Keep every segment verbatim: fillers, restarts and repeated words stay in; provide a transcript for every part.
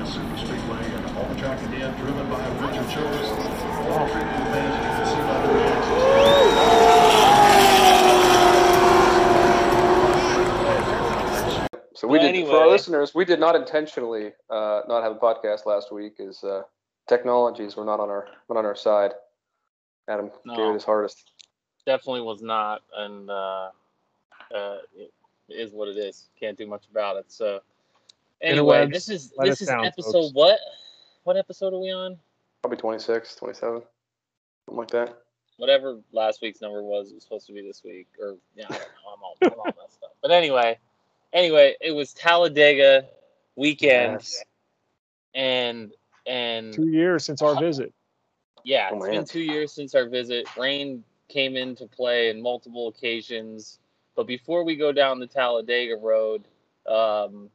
Super Speedway and all the track again, driven by Richard Childress. All three new fans, you can see by the reactions. So we Well, did, anyway. for our listeners, we did not intentionally uh, not have a podcast last week, as uh, technologies were not on our not on our side. Adam No. gave it his hardest. Definitely was not, and uh, uh, it is what it is. Can't do much about it. So anyway, Interwebs, this is let this us is down, episode folks. what? What episode are we on? Probably twenty-six, twenty-seven, something like that. Whatever last week's number was, it was supposed to be this week, or yeah, I don't know. I'm all, I'm all messed up. But anyway, anyway, it was Talladega weekend, Yes. and and Two years since our visit. yeah, Oh, it's man. been two years since our visit. Rain came into play in multiple occasions. But before we go down the Talladega road, um,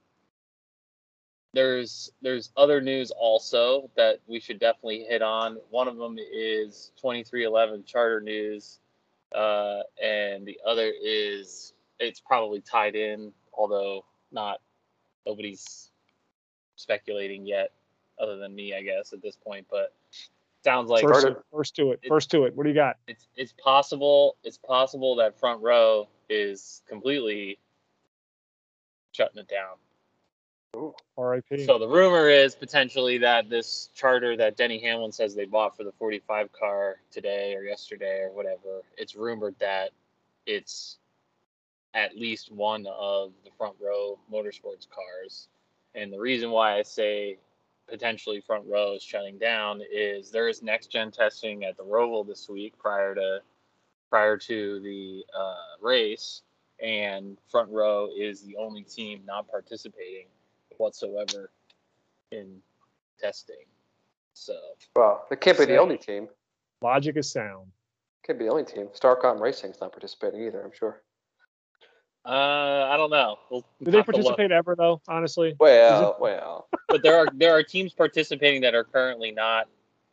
there's there's other news also that we should definitely hit on. One of them is twenty-three eleven charter news, uh, and the other is it's probably tied in, although not nobody's speculating yet, other than me, I guess, at this point. But sounds like First, Started. first to it. It- First to it. What do you got? it's it's possible it's possible that Front Row is completely shutting it down. R I P. So the rumor is potentially that this charter that Denny Hamlin says they bought for the forty-five car today or yesterday or whatever, it's rumored that it's at least one of the Front Row Motorsports cars. And the reason why I say potentially Front Row is shutting down is there is next gen testing at the Roval this week prior to prior to the uh, race, and Front Row is the only team not participating whatsoever in testing. So Well, it can't be the Sick. only team. Logic is sound. Can't be the only team. Starcom Racing's not participating either, I'm sure. uh, I don't know. We'll Do they have to look. participate ever though? Honestly, Well, well. But there are there are teams participating that are currently not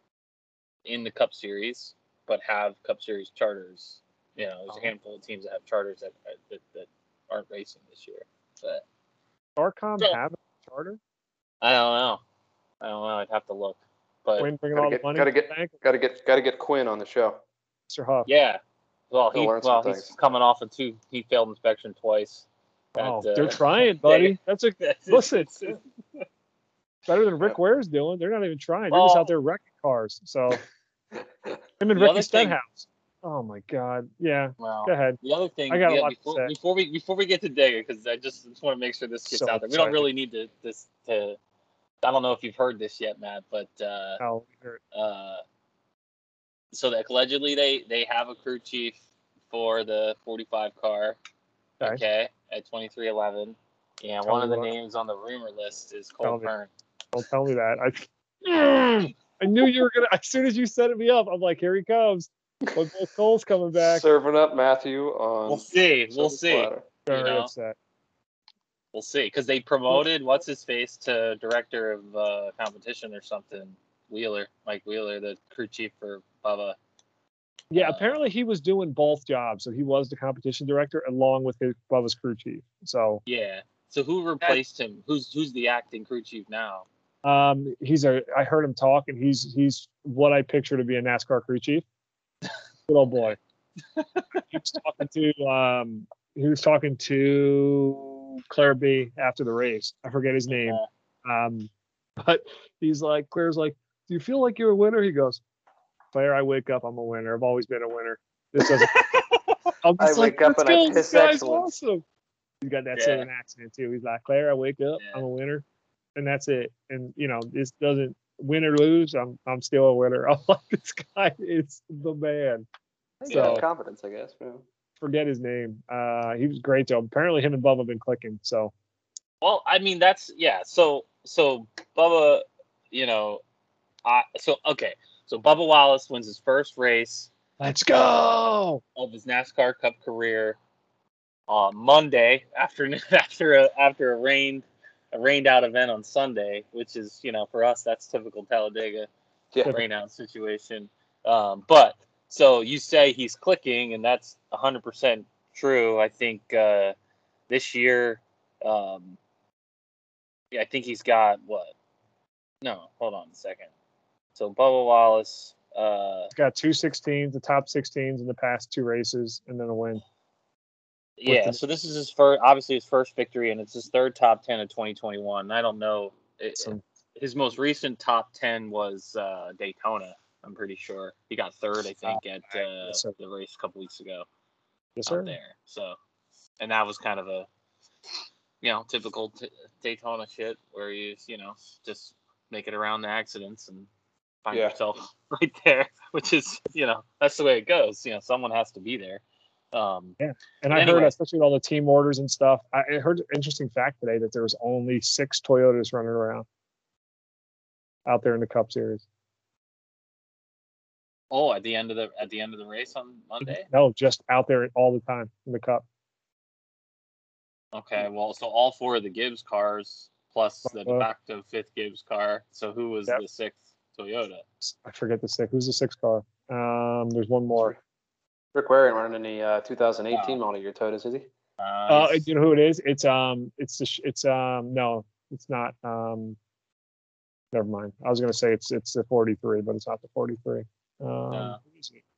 in the Cup Series, but have Cup Series charters. You know, there's Oh. a handful of teams that have charters that that, that aren't racing this year. But Starcom So- have a charter. I don't know. I don't know. I'd have to look. But When bringing Gotta all get- the money gotta to the get- bank, Gotta get gotta get Quinn on the show. Mister Huff. yeah, well, He'll he learn some well he's things. coming off of two. He failed inspection twice. Oh, At, uh, they're trying, buddy. That's a That's it. listen. Better than Rick Ware's doing. They're not even trying. They're just Well- out there wrecking cars. So him and The Ricky other thing- Stenhouse. Oh my God. Yeah. Well, Go ahead. the other thing, I got a yeah, lot to before, say. before we before we get to Dega, because I just, just want to make sure this gets So out there. We don't excited. really need to this to. I don't know if you've heard this yet, Matt, but uh, Oh, here- uh, so that allegedly they they have a crew chief for the forty-five car. Okay. Okay, at twenty-three eleven, and Tell one of me the what. names on the rumor list is Tell Cole me. Kern. Don't tell me that. I I knew you were gonna. As soon as you set me up, I'm like, here he comes. But Bill Cole's coming back. Serving up Matthew on. We'll see. We'll Silver see. platter. Very know. upset. We'll see, because they promoted what's his face to director of uh, competition or something. Wheeler, Mike Wheeler, the crew chief for Bubba. Yeah, Uh, apparently he was doing both jobs. So he was the competition director along with his Bubba's crew chief. So Yeah. So who replaced him? Who's who's the acting crew chief now? um, he's a. I heard him talk, and he's he's what I picture to be a NASCAR crew chief. Good old boy. he was talking to um, he was talking to Claire B after the race. I forget his name. Uh, Um, but he's like, Claire's like, do you feel like you're a winner? He goes, Claire, I wake up, I'm a winner. I've always been a winner. This doesn't. I'm I just like, wake up let's and I go. piss This guy's excellence. awesome. He's got that Yeah. southern accent too. He's like, Claire, I wake up, Yeah. I'm a winner, and that's it. And you know, this doesn't win or lose. I'm I'm still a winner. I'm like, this guy is the man. Yeah, So confidence, I guess. Yeah. forget his name. Uh, he was great though. Apparently, him and Bubba have been clicking. So well, I mean that's yeah. So so Bubba, you know, I so okay. So Bubba Wallace wins his first race let's go. of his NASCAR Cup career on Monday after after a after a rained a rained out event on Sunday, which is, you know, for us that's typical Talladega Yeah. rain out situation. Um, but so you say he's clicking, and that's one hundred percent true. I think uh, this year, um, yeah, I think he's got what No, hold on a second. So Bubba Wallace. Uh, He's got two sixteens, the top sixteens in the past two races, and then a win. yeah. the- So this is his first, obviously his first victory, and it's his third top ten of twenty twenty-one. I don't know. It, Some, his most recent top ten was uh, Daytona. I'm pretty sure he got third, I think, at uh, yes, sir. the race a couple weeks ago yes, out sir. there. So, and that was kind of a, you know, typical t- Daytona shit where you, you know, just make it around the accidents and find Yeah. yourself right there, which is, you know, that's the way it goes. You know, someone has to be there. Um, Yeah. And I anyway. heard, especially with all the team orders and stuff, I I heard an interesting fact today that there was only six Toyotas running around out there in the Cup Series. oh, at the end of the at the end of the race on Monday. No, just out there all the time in the Cup. Okay, well, so all four of the Gibbs cars plus the de Uh, facto fifth Gibbs car. So who was Yep. the sixth Toyota? I forget the six. Who's the six car? Um, there's one more. Rick Ware ain't running any uh, two thousand eighteen Wow. model year Toyotas, is he? Uh, Uh, he's- you know who it is? It's um, it's the sh- it's um, no, it's not um. Never mind. I was gonna say it's it's the forty-three, but it's not the forty-three. Um, No. who is it?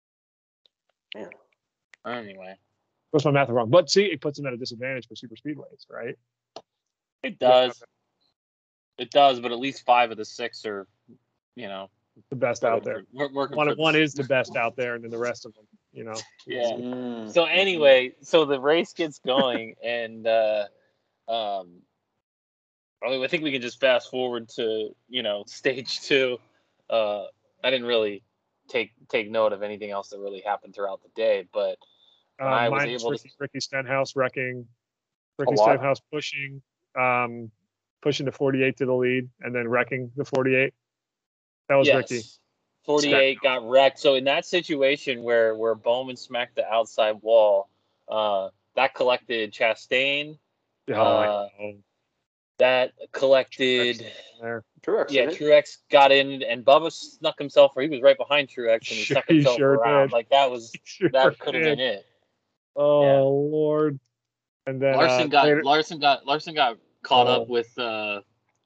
Man. anyway, What's my math wrong? But see, it puts them at a disadvantage for super speedways, right? it does. It does, but at least five of the six are, you know, The best out there. We're working One for the- one is the best out there, and then the rest of them, you know. Yeah. Mm. So anyway, so the race gets going, and uh, um, I mean, I think we can just fast forward to, you know, stage two. Uh, I didn't really take take note of anything else that really happened throughout the day, but when Uh, I was mine is able Ricky, to, Ricky Stenhouse wrecking, Ricky lot. Stenhouse pushing, um, pushing the forty-eight to the lead, and then wrecking the forty-eight. That was yes, Ricky. forty-eight got wrecked. So in that situation where where Bowman smacked the outside wall, uh, that collected Chastain. Oh, Uh, I know. That collected. There. Truex, Yeah, isn't it? Truex got in, and Bubba snuck himself, or he was right behind Truex, and he Sure- snuck he himself sure around. did. Like that was Sure that could have did. been it. Oh Yeah. Lord. And then Larson uh, got later- Larson got Larson got caught Oh. up with uh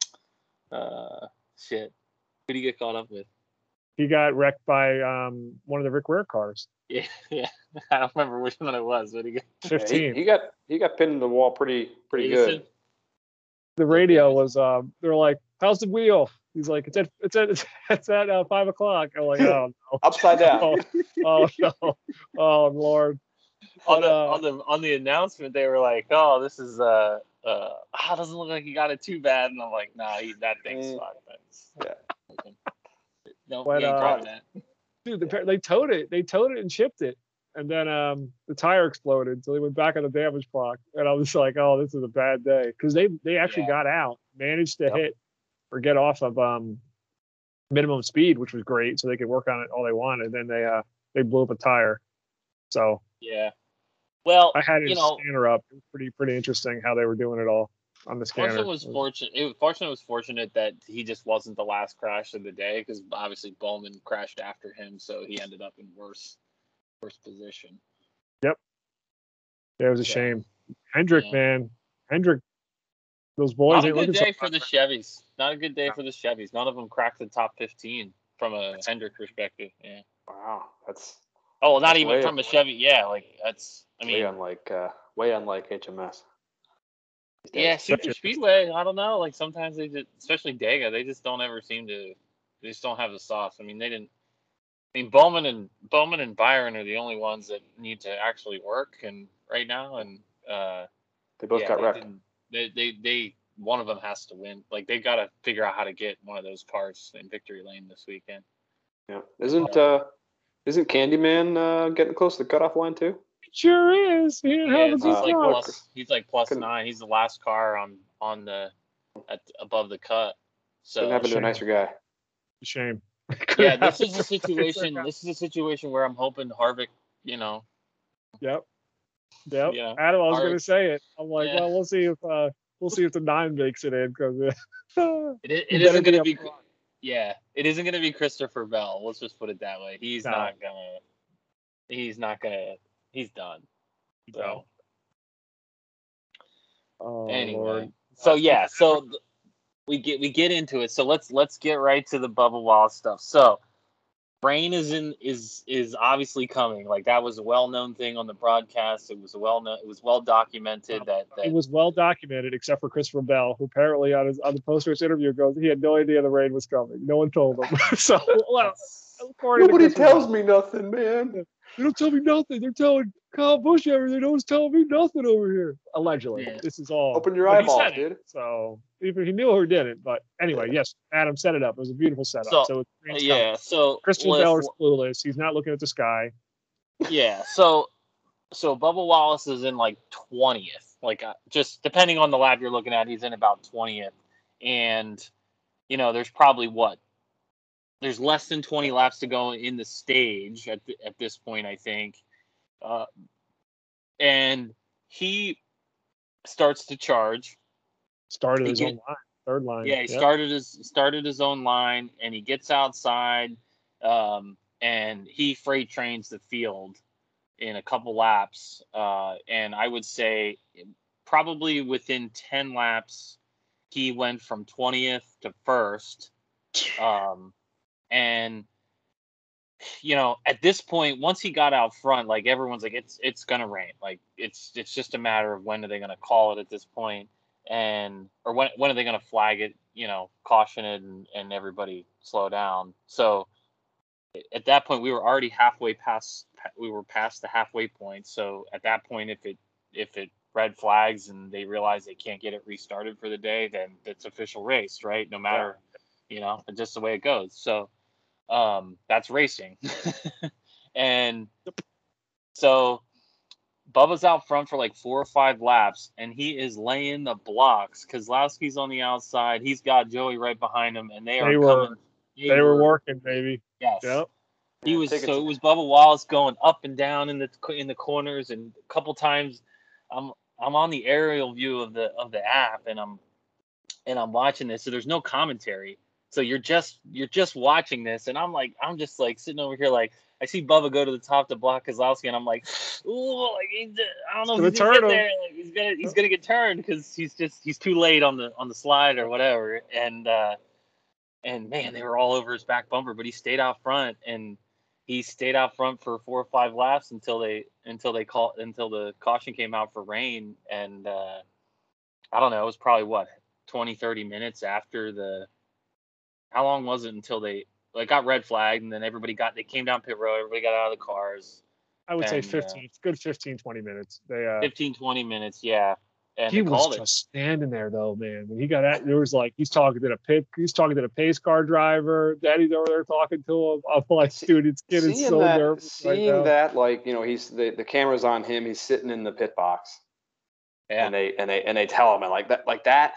uh shit. Who did he get caught up with? he got wrecked by um one of the Rick Ware cars. Yeah, yeah. I don't remember which one it was, but he got Yeah, fifteen. he, he got he got pinned in the wall pretty pretty good. The radio was um they're like, how's the wheel? He's like, it's at it's at it's at uh, five o'clock. I'm like, oh no. Upside down. Oh, oh no. Oh Lord. on But, the uh, on the on the announcement. They were like, "Oh, this is uh uh, ah, doesn't look like he got it too bad." And I'm like, "Nah, he, that thing's Mm. fine." Yeah. No, But, he ain't uh, driving that. Dude, the, they towed it. They towed it and shipped it. And then um the tire exploded. So they went back on the damage clock. And I was like, oh, this is a bad day. Because they they actually Yeah. got out, managed to Yep. hit or get off of um minimum speed, which was great. So they could work on it all they wanted. Then they uh they blew up a tire. So Yeah. Well, I had you his know, scanner up. It was pretty pretty interesting how they were doing it all on the scanner. Fortune was fortunate. It, Fortune was fortunate that he just wasn't the last crash of the day, because obviously Bowman crashed after him, so he ended up in worse worse position. Yeah, it was a So, shame. Hendrick, yeah. man. Hendrick, those boys Not a ain't good looking so day for the Chevys. Not a good day for the Chevys. None of them cracked the top fifteen from a Hendrick perspective. Yeah. Wow, that's Oh, well, not That's even way- from a Chevy. Yeah, like that's. I way mean, unlike uh, way unlike H M S. these days. yeah, Super Speedway. I don't know. Like sometimes they just, especially Dega, they just don't ever seem to. They just don't have the sauce. I mean, they didn't. I mean, Bowman and Bowman and Byron are the only ones that need to actually work and right now, and uh, They both yeah, got they wrecked. didn't- They, they, they, one of them has to win. Like they've got to figure out how to get one of those cars in victory lane this weekend. Yeah. Isn't uh isn't Candyman uh, getting close to the cutoff line too? Sure is. He didn't He have a is. good He's like truck. plus. He's like plus Couldn't- nine. He's the last car on on the at above the cut. So Couldn't happen to a shame. nicer guy. Shame. yeah, this is a situation. This is a situation where I'm hoping Harvick, you know, Yep. Yep. Yeah. Adam, I was Our- gonna say it. I'm like, Yeah. well, we'll see if uh, we'll see if the nine makes it in because it, it You isn't better going be to up be. Yeah, it isn't going to be Christopher Bell. Let's just put it that way. He's No. not gonna. He's not gonna. He's done. So oh, anyway, Lord. so yeah, so th- we get we get into it. So let's let's get right to the Bubba Wallace stuff. So rain is in is is obviously coming. Like that was a well known thing on the broadcast. It was a well known. It was well documented that that It was well documented, except for Christopher Bell, who apparently on his on the post race interview goes he had no idea the rain was coming. No one told him. so well, according to Nobody Christopher tells Bell, me nothing, man. They don't tell me nothing. They're telling Kyle Busch everything. No one's telling me nothing over here. Allegedly, Yeah. this is all. Open your but he eyeballs, said it, dude. So either he knew or didn't. But anyway, yes, Adam set it up. It was a beautiful setup. So, So, it's rain's yeah. coming. So Christopher let's- Bell is clueless. He's not looking at the sky. Yeah. So so Bubba Wallace is in like twentieth. Like uh, just depending on the lap you're looking at, he's in about twentieth. And you know, there's probably what there's less than twenty laps to go in the stage at th- at this point, I think. Uh, and he starts to charge. Started He his get- own line, third line. Yeah, he Yep. started his started his own line, and he gets outside, um, and he freight trains the field in a couple laps. Uh, and I would say probably within ten laps, he went from twentieth to first. Um, and you know, at this point, once he got out front, like everyone's like, it's it's gonna rain. Like it's it's just a matter of when are they gonna call it at this point, and or when when are they gonna flag it? You know, caution it, and, and everybody slow down. So at that point, we were already halfway past. We were past the halfway point. So at that point, if it if it red flags and they realize they can't get it restarted for the day, then it's official race, right? No matter, you know, just the way it goes. So. Um, that's racing. And so Bubba's out front for like four or five laps, and he is laying the blocks. Kozlowski's on the outside. He's got Joey right behind him, and they are They were- coming. They were working, baby. Yes. Yep. He Yeah, was tickets- so it was Bubba Wallace going up and down in the in the corners, and a couple times I'm I'm on the aerial view of the of the app, and I'm and I'm watching this. So there's no commentary. So you're just you're just watching this, and I'm like I'm just like sitting over here like I see Bubba go to the top to block Kozlowski, and I'm like, ooh, like he's, I don't know if Gonna he's gonna turn get him. there. Like, he's gonna he's gonna get turned because he's just he's too late on the on the slide or whatever. And uh, and man, they were all over his back bumper, but he stayed out front, and he stayed out front for four or five laps until they until they call until the caution came out for rain. And uh, I don't know, it was probably what twenty, thirty minutes after the. How long was it until they like got red flagged, and then everybody got they came down pit road, everybody got out of the cars. I would say And, uh, fifteen. Good fifteen, twenty minutes. They uh fifteen, twenty minutes, yeah. And he they was called just standing there though, man. When he got at there was like he's talking to the pit he's talking to the pace car driver. Daddy's over there talking to him. I'm like, dude, it's getting seeing so that, nervous right seeing now. that, like you know, he's the, the camera's on him. He's sitting in the pit box, it. Yeah. and they and they and they tell him and like that, like that.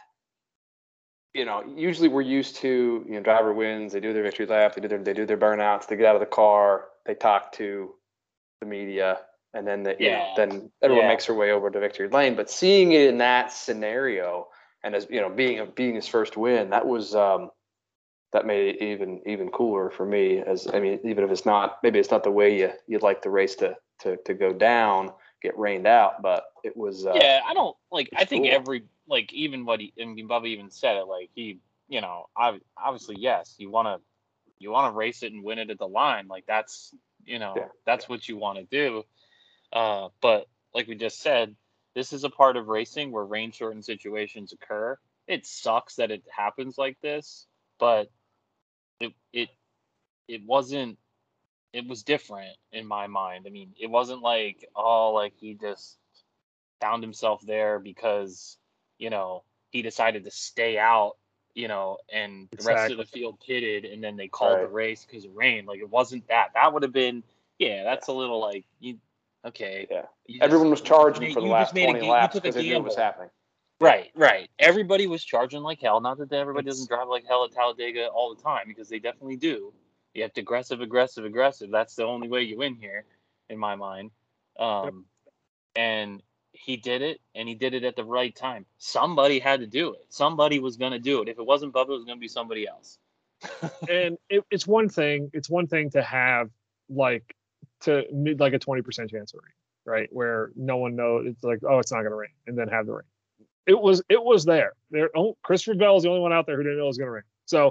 You know, usually we're used to you know, driver wins. They do their victory lap. They do their they do their burnouts. They get out of the car. They talk to the media, and then the, you know, Yeah. then everyone Yeah. makes their way over to victory lane. But seeing it in that scenario, and as you know, being being his first win, that was um, that made it even even cooler for me. As I mean, even if it's not maybe it's not the way you you'd like the race to to to go down, get rained out, but it was. Uh, Yeah, I don't like. I it's think cool. every like even what he I mean, Bubba even said it. Like he, you know, ob- obviously yes, you want to you want to race it and win it at the line. Like that's you know Yeah, that's what you want to do. Uh, but like we just said, this is a part of racing where rain shortened situations occur. It sucks that it happens like this, but it it it wasn't. It was different in my mind. I mean, it wasn't like oh, like he just found himself there because you know he decided to stay out, you know, and the rest of the field pitted, and then they called the Right. race because of rain. Like it wasn't that. That would have been yeah. That's a little like you. Okay. Yeah. You just- Everyone was charging you for the just last made a twenty ga- you laps took a because they knew it was gamble. happening. Right, right. Everybody was charging like hell. Not that everybody It's- doesn't drive like hell at Talladega all the time, because they definitely do. You have to aggressive, aggressive, aggressive. That's the only way you win here, in my mind. Um, And he did it, and he did it at the right time. Somebody had to do it. Somebody was going to do it. If it wasn't Bubba, it was going to be somebody else. And it, it's one thing. It's one thing to have like to like a twenty percent chance of rain, right? Where no one knows. It's like, oh, it's not going to rain, and then have the rain. it was it was there. There, oh, Christopher Bell is the only one out there who didn't know it was going to rain. So,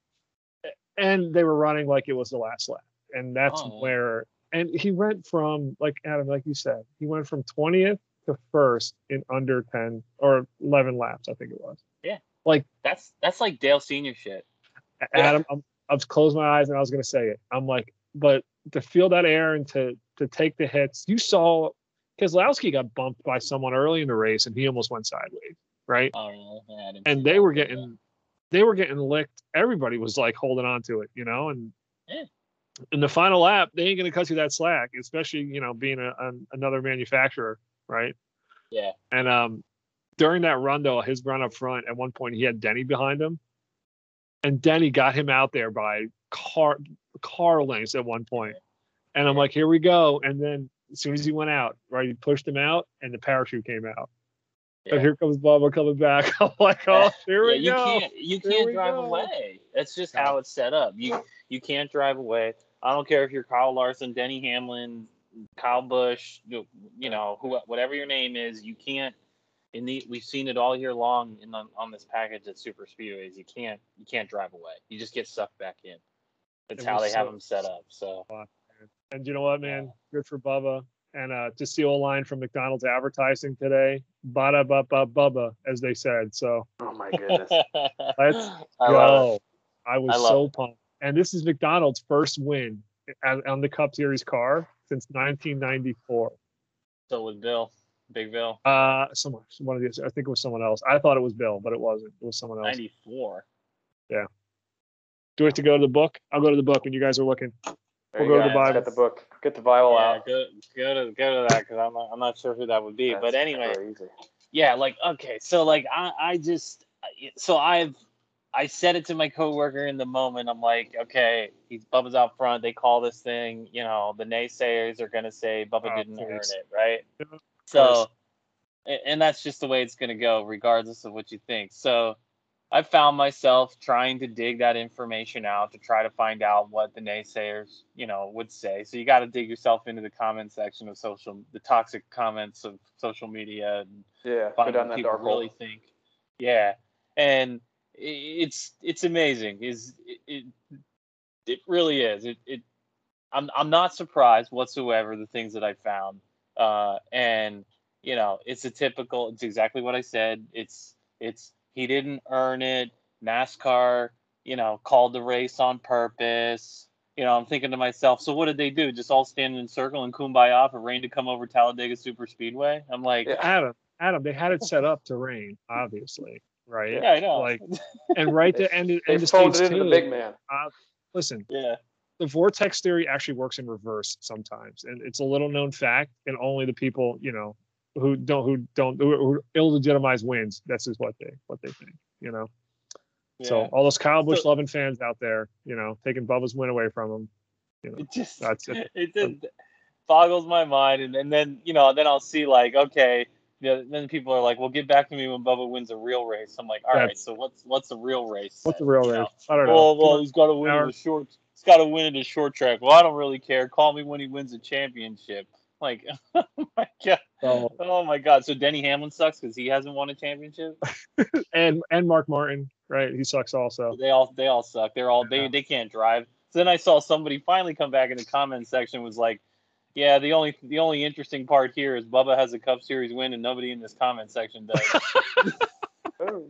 and they were running like it was the last lap, and that's Oh, yeah. where. And he went from, like Adam, like you said, he went from twentieth to first in under ten or eleven laps, I think it was. Yeah. Like That's that's like Dale Senior shit. Adam, I'm, I was closing my eyes and I was going to say it. I'm like, but to feel that air and to to take the hits, you saw Keselowski got bumped by someone early in the race and he almost went sideways, right? Oh, really? Yeah, I didn't And see they that. were getting they were getting licked. Everybody was like holding on to it, you know, and Yeah. in the final lap, they ain't going to cut you that slack, especially, you know, being a, an, another manufacturer, right? Yeah. And um, during that run, though, his run up front, at one point, he had Denny behind him. And Denny got him out there by car car lengths at one point. And I'm like, here we go. And then as soon as he went out, right, he pushed him out and the parachute came out. Yeah. And here comes Bubba coming back. I'm like, oh, here we yeah, you go. can't you Here can't we drive go. away. That's just No. how it's set up. You you can't drive away. I don't care if you're Kyle Larson, Denny Hamlin, Kyle Busch, you, you know, who whatever your name is, you can't. In the we've seen it all year long in the, on this package at super speedways. You can't you can't drive away. You just get sucked back in. That's It how was they have so- them set up. So And you know what, man? Good for Bubba. And uh, to steal a line from McDonald's advertising today, bada ba ba bubba, as they said. So Oh my goodness. let's I go. love it. I was I love so it. pumped. And this is McDonald's first win on, on the Cup Series car since nineteen ninety-four. So with Bill, Big Bill, Uh, someone, one of these. I think it was someone else. I thought it was Bill, but it wasn't. It was someone else. ninety-four. Do we have to go to the book? I'll go to the book when you guys are looking. There We'll you go to the Let's Bible. Get the book. Get the Bible Yeah, out. go go to go to that because I'm not I'm not sure who that would be. but That's anyway, crazy. yeah, like okay, so like I I just so I've I said it to my coworker in the moment. I'm like, okay, he's Bubba's out front. They call this thing, you know, the naysayers are gonna say Bubba Oh, didn't earn please. it, right? Of So, course. a- and that's just the way it's gonna go, regardless of what you think. So, I found myself trying to dig that information out to try to find out what the naysayers, you know, would say. So you got to dig yourself into the comment section of social, the toxic comments of social media, and Yeah, go find down what that people dark really hole. think. Yeah, and i- it's it's amazing. Is it, it it really is. It it I'm I'm not surprised whatsoever the things that I found. Uh, and you know, it's a typical. It's exactly what I said. It's it's he didn't earn it. NASCAR, you know, called the race on purpose. You know, I'm thinking to myself, so what did they do? Just all stand in a circle and kumbaya for rain to come over Talladega Super Speedway? I'm like, Yeah. Adam, Adam, they had it set up to rain, obviously, right? yeah, I know. Like, and right They, to end, they end the phoned states it into too. the big man. Uh, listen, yeah, the vortex theory actually works in reverse sometimes, and it's a little known fact, and only the people, you know, who don't who don't who, who illegitimize wins. That's just what they what they think, you know. yeah. So all those Kyle Busch So- loving fans out there, you know, taking Bubba's win away from him, you know, it just that's it. it just boggles my mind, and, and then you know, then I'll see like, okay, you know, then people are like, well, get back to me when Bubba wins a real race. I'm like, all right, That's- so what's what's a real race? What's the then? real You race? know? I don't know. Well, Come well, on. he's got to win Hour. in the short. He's got to win in the short track. Well, I don't really care. Call me when he wins a championship. Like, oh my god, So- oh my god. So Denny Hamlin sucks because he hasn't won a championship. and and Mark Martin, right? He sucks also. They all they all suck. They're all they Yeah. they can't drive. So then I saw somebody finally come back in the comment section was like, yeah, the only the only interesting part here is Bubba has a Cup Series win and nobody in this comment section does. Oh.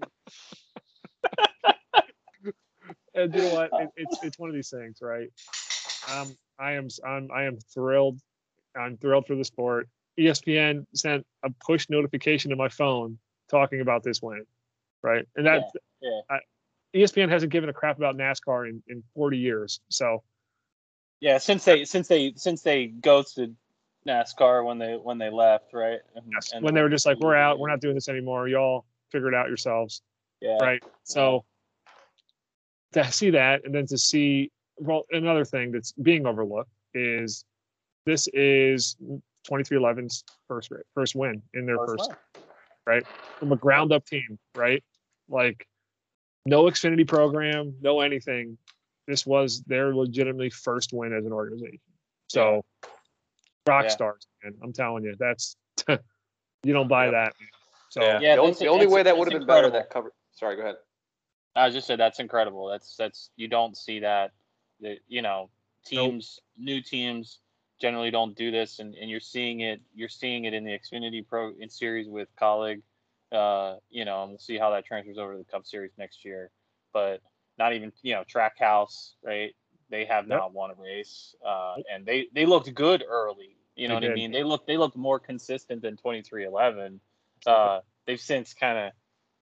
And you know what? It, it's it's one of these things, right? Um, I am I'm I am thrilled. I'm thrilled for the sport. E S P N sent a push notification to my phone talking about this win, right? And that yeah. I, E S P N hasn't given a crap about NASCAR in, in forty years. So Yeah, since they since they since they ghosted NASCAR when they when they left, right? And, yes, and when they were just like, we're out, we're not doing this anymore. Y'all figure it out yourselves, yeah. right? So to see that, and then to see, well, another thing that's being overlooked is this is twenty-three eleven's first ra- first win in their First first, one. right? From a ground up team, right? Like no Xfinity program, no anything. This was their legitimately first win as an organization. So rock Yeah. stars, man. I'm telling you, that's you don't buy Yep. that. So yeah, Yeah, the only, that's- the only that's- way that that's would have been better incredible. that cover. Sorry, go ahead. I just said that's incredible. That's that's you don't see that. That you know, Nope. teams, new teams generally don't do this, and, and you're seeing it. You're seeing it in the Xfinity Pro in series with Colleague. Uh, you know, and we'll see how that transfers over to the Cup Series next year. But not even you know Trackhouse, right? They have Yep. not won a race, uh, and they they looked good early. You know They what I did. mean? They look they looked more consistent than twenty-three eleven. Uh, they've since kind of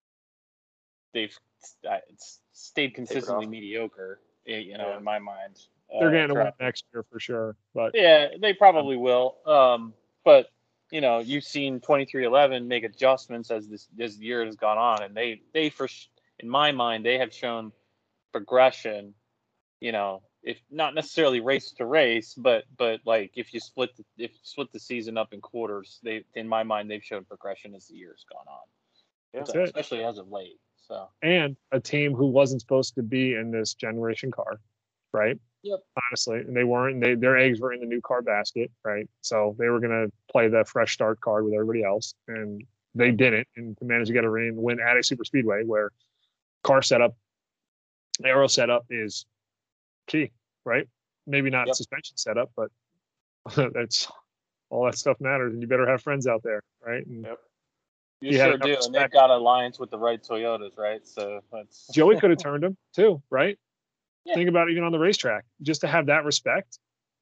they've uh, stayed consistently off. mediocre, eh, you know, Yeah. in my mind. they're Uh, getting a win Traffic. next year for sure. But Yeah, they probably will. Um, but you know, you've seen twenty-three eleven make adjustments as this this year has gone on, and they they for sh- in my mind they have shown progression. You know, if not necessarily race to race, but but like if you split the, if you split the season up in quarters, they in my mind they've shown progression as the year's gone on. Yeah. So, That's it. especially as of late. So and a team who wasn't supposed to be in this generation car, right? Yep. Honestly, and they weren't. They their eggs were in the new car basket, right? So they were gonna play the fresh start card with everybody else, and they didn't, and managed to get a win win at a super speedway where car setup, aero setup is key, right? Maybe not Yep. suspension setup, but that's all that stuff matters, and you better have friends out there, right? And Yep. You He had sure enough do, and they've respect. got alliance with the right Toyotas, right? So that's Joey could have turned him too, right? Yeah. Think about it, even on the racetrack, just to have that respect.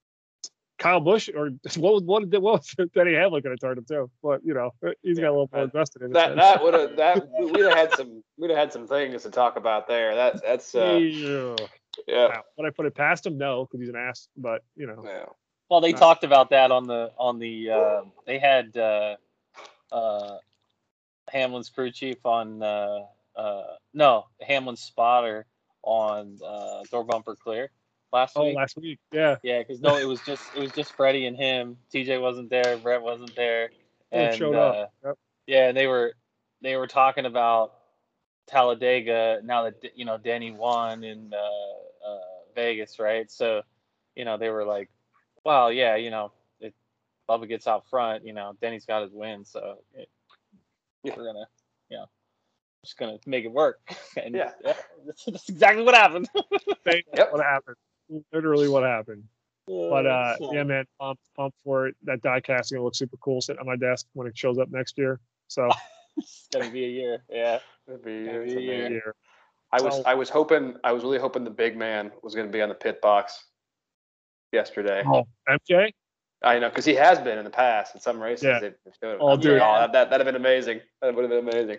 Kyle Busch or what was what did what was Denny Hamlin could have turned him too, but you know he's got a little more Uh, invested in it. That than- that would have that we'd have had some we'd have had some things to talk about there. That that's uh yeah. yeah Now, would I put it past him? No, because he's an ass. But you know, yeah. well, they Nice. talked about that on the on the uh, they had uh, uh, Hamlin's crew chief on uh, uh, no Hamlin's spotter on uh, Door Bumper Clear last oh, week. last week, yeah, Yeah, because no, it was just it was just Freddie and him. T J wasn't there. Brett wasn't there, Both and showed uh, up. Yep. yeah, and they were they were talking about Talladega now that you know Denny won in uh, uh, Vegas, right? So, you know, they were like, "Well, yeah, you know, if Bubba gets out front, you know, Denny's got his win, so it, Yeah. we're gonna, you know, just gonna make it work." And Yeah. that's, that's exactly what happened. Thank you. Yep. What happened? Literally, what happened? But uh, So, yeah, man, pumped, pumped for it. That die casting will look super cool sitting on my desk when it shows up next year. So it's gonna be a year, yeah. It'd be, Gonna it's be a year. amazing. year. I was So- I was hoping I was really hoping the big man was going to be on the pit box yesterday. Oh, M J. I know because he has been in the past in some races. Yeah. They've showed him. Oh, I'm dude. like, oh, that that that'd have been amazing. That would have been amazing.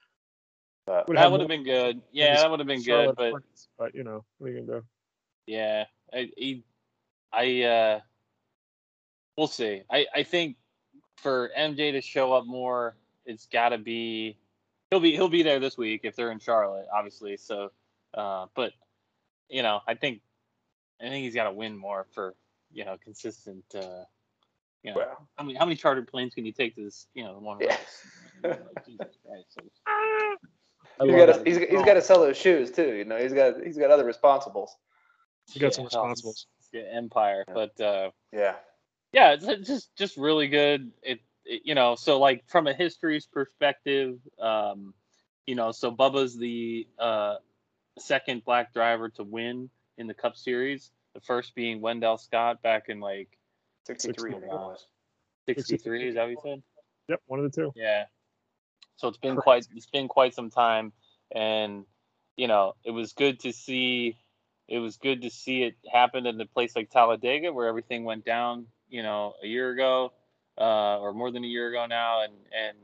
But Would That have would have more been good. than Yeah, his that would have been Charlotte good, but Hornets, but you know, what are you gonna do? yeah, I, he, I, uh, we'll see. I, I think for M J to show up more, it's got to be he'll be he'll be there this week if they're in Charlotte, obviously. So, uh, but you know, I think I think he's got to win more for you know consistent. Uh, you know, Well. how many how many chartered planes can you take to this? You know, one Yeah. race. Like, Jesus Christ. So, I He's love got it. to he's, he's got to sell those shoes too. You know, he's got he's got other responsibles. You got some yeah, well, responsibles. it's- it's the Empire, but. Uh, Yeah. yeah, it's it's just just really good. It, it you know, so like from a history's perspective, um, you know, so Bubba's the uh, second black driver to win in the Cup Series. The first being Wendell Scott back in like sixty-three. I think it was. sixty-three. Is that what you said? Yep, one of the two. Yeah. So it's been quite it's been quite some time, and you know, it was good to see. It was good to see it happen in a place like Talladega, where everything went down, you know, a year ago, uh, or more than a year ago now, and and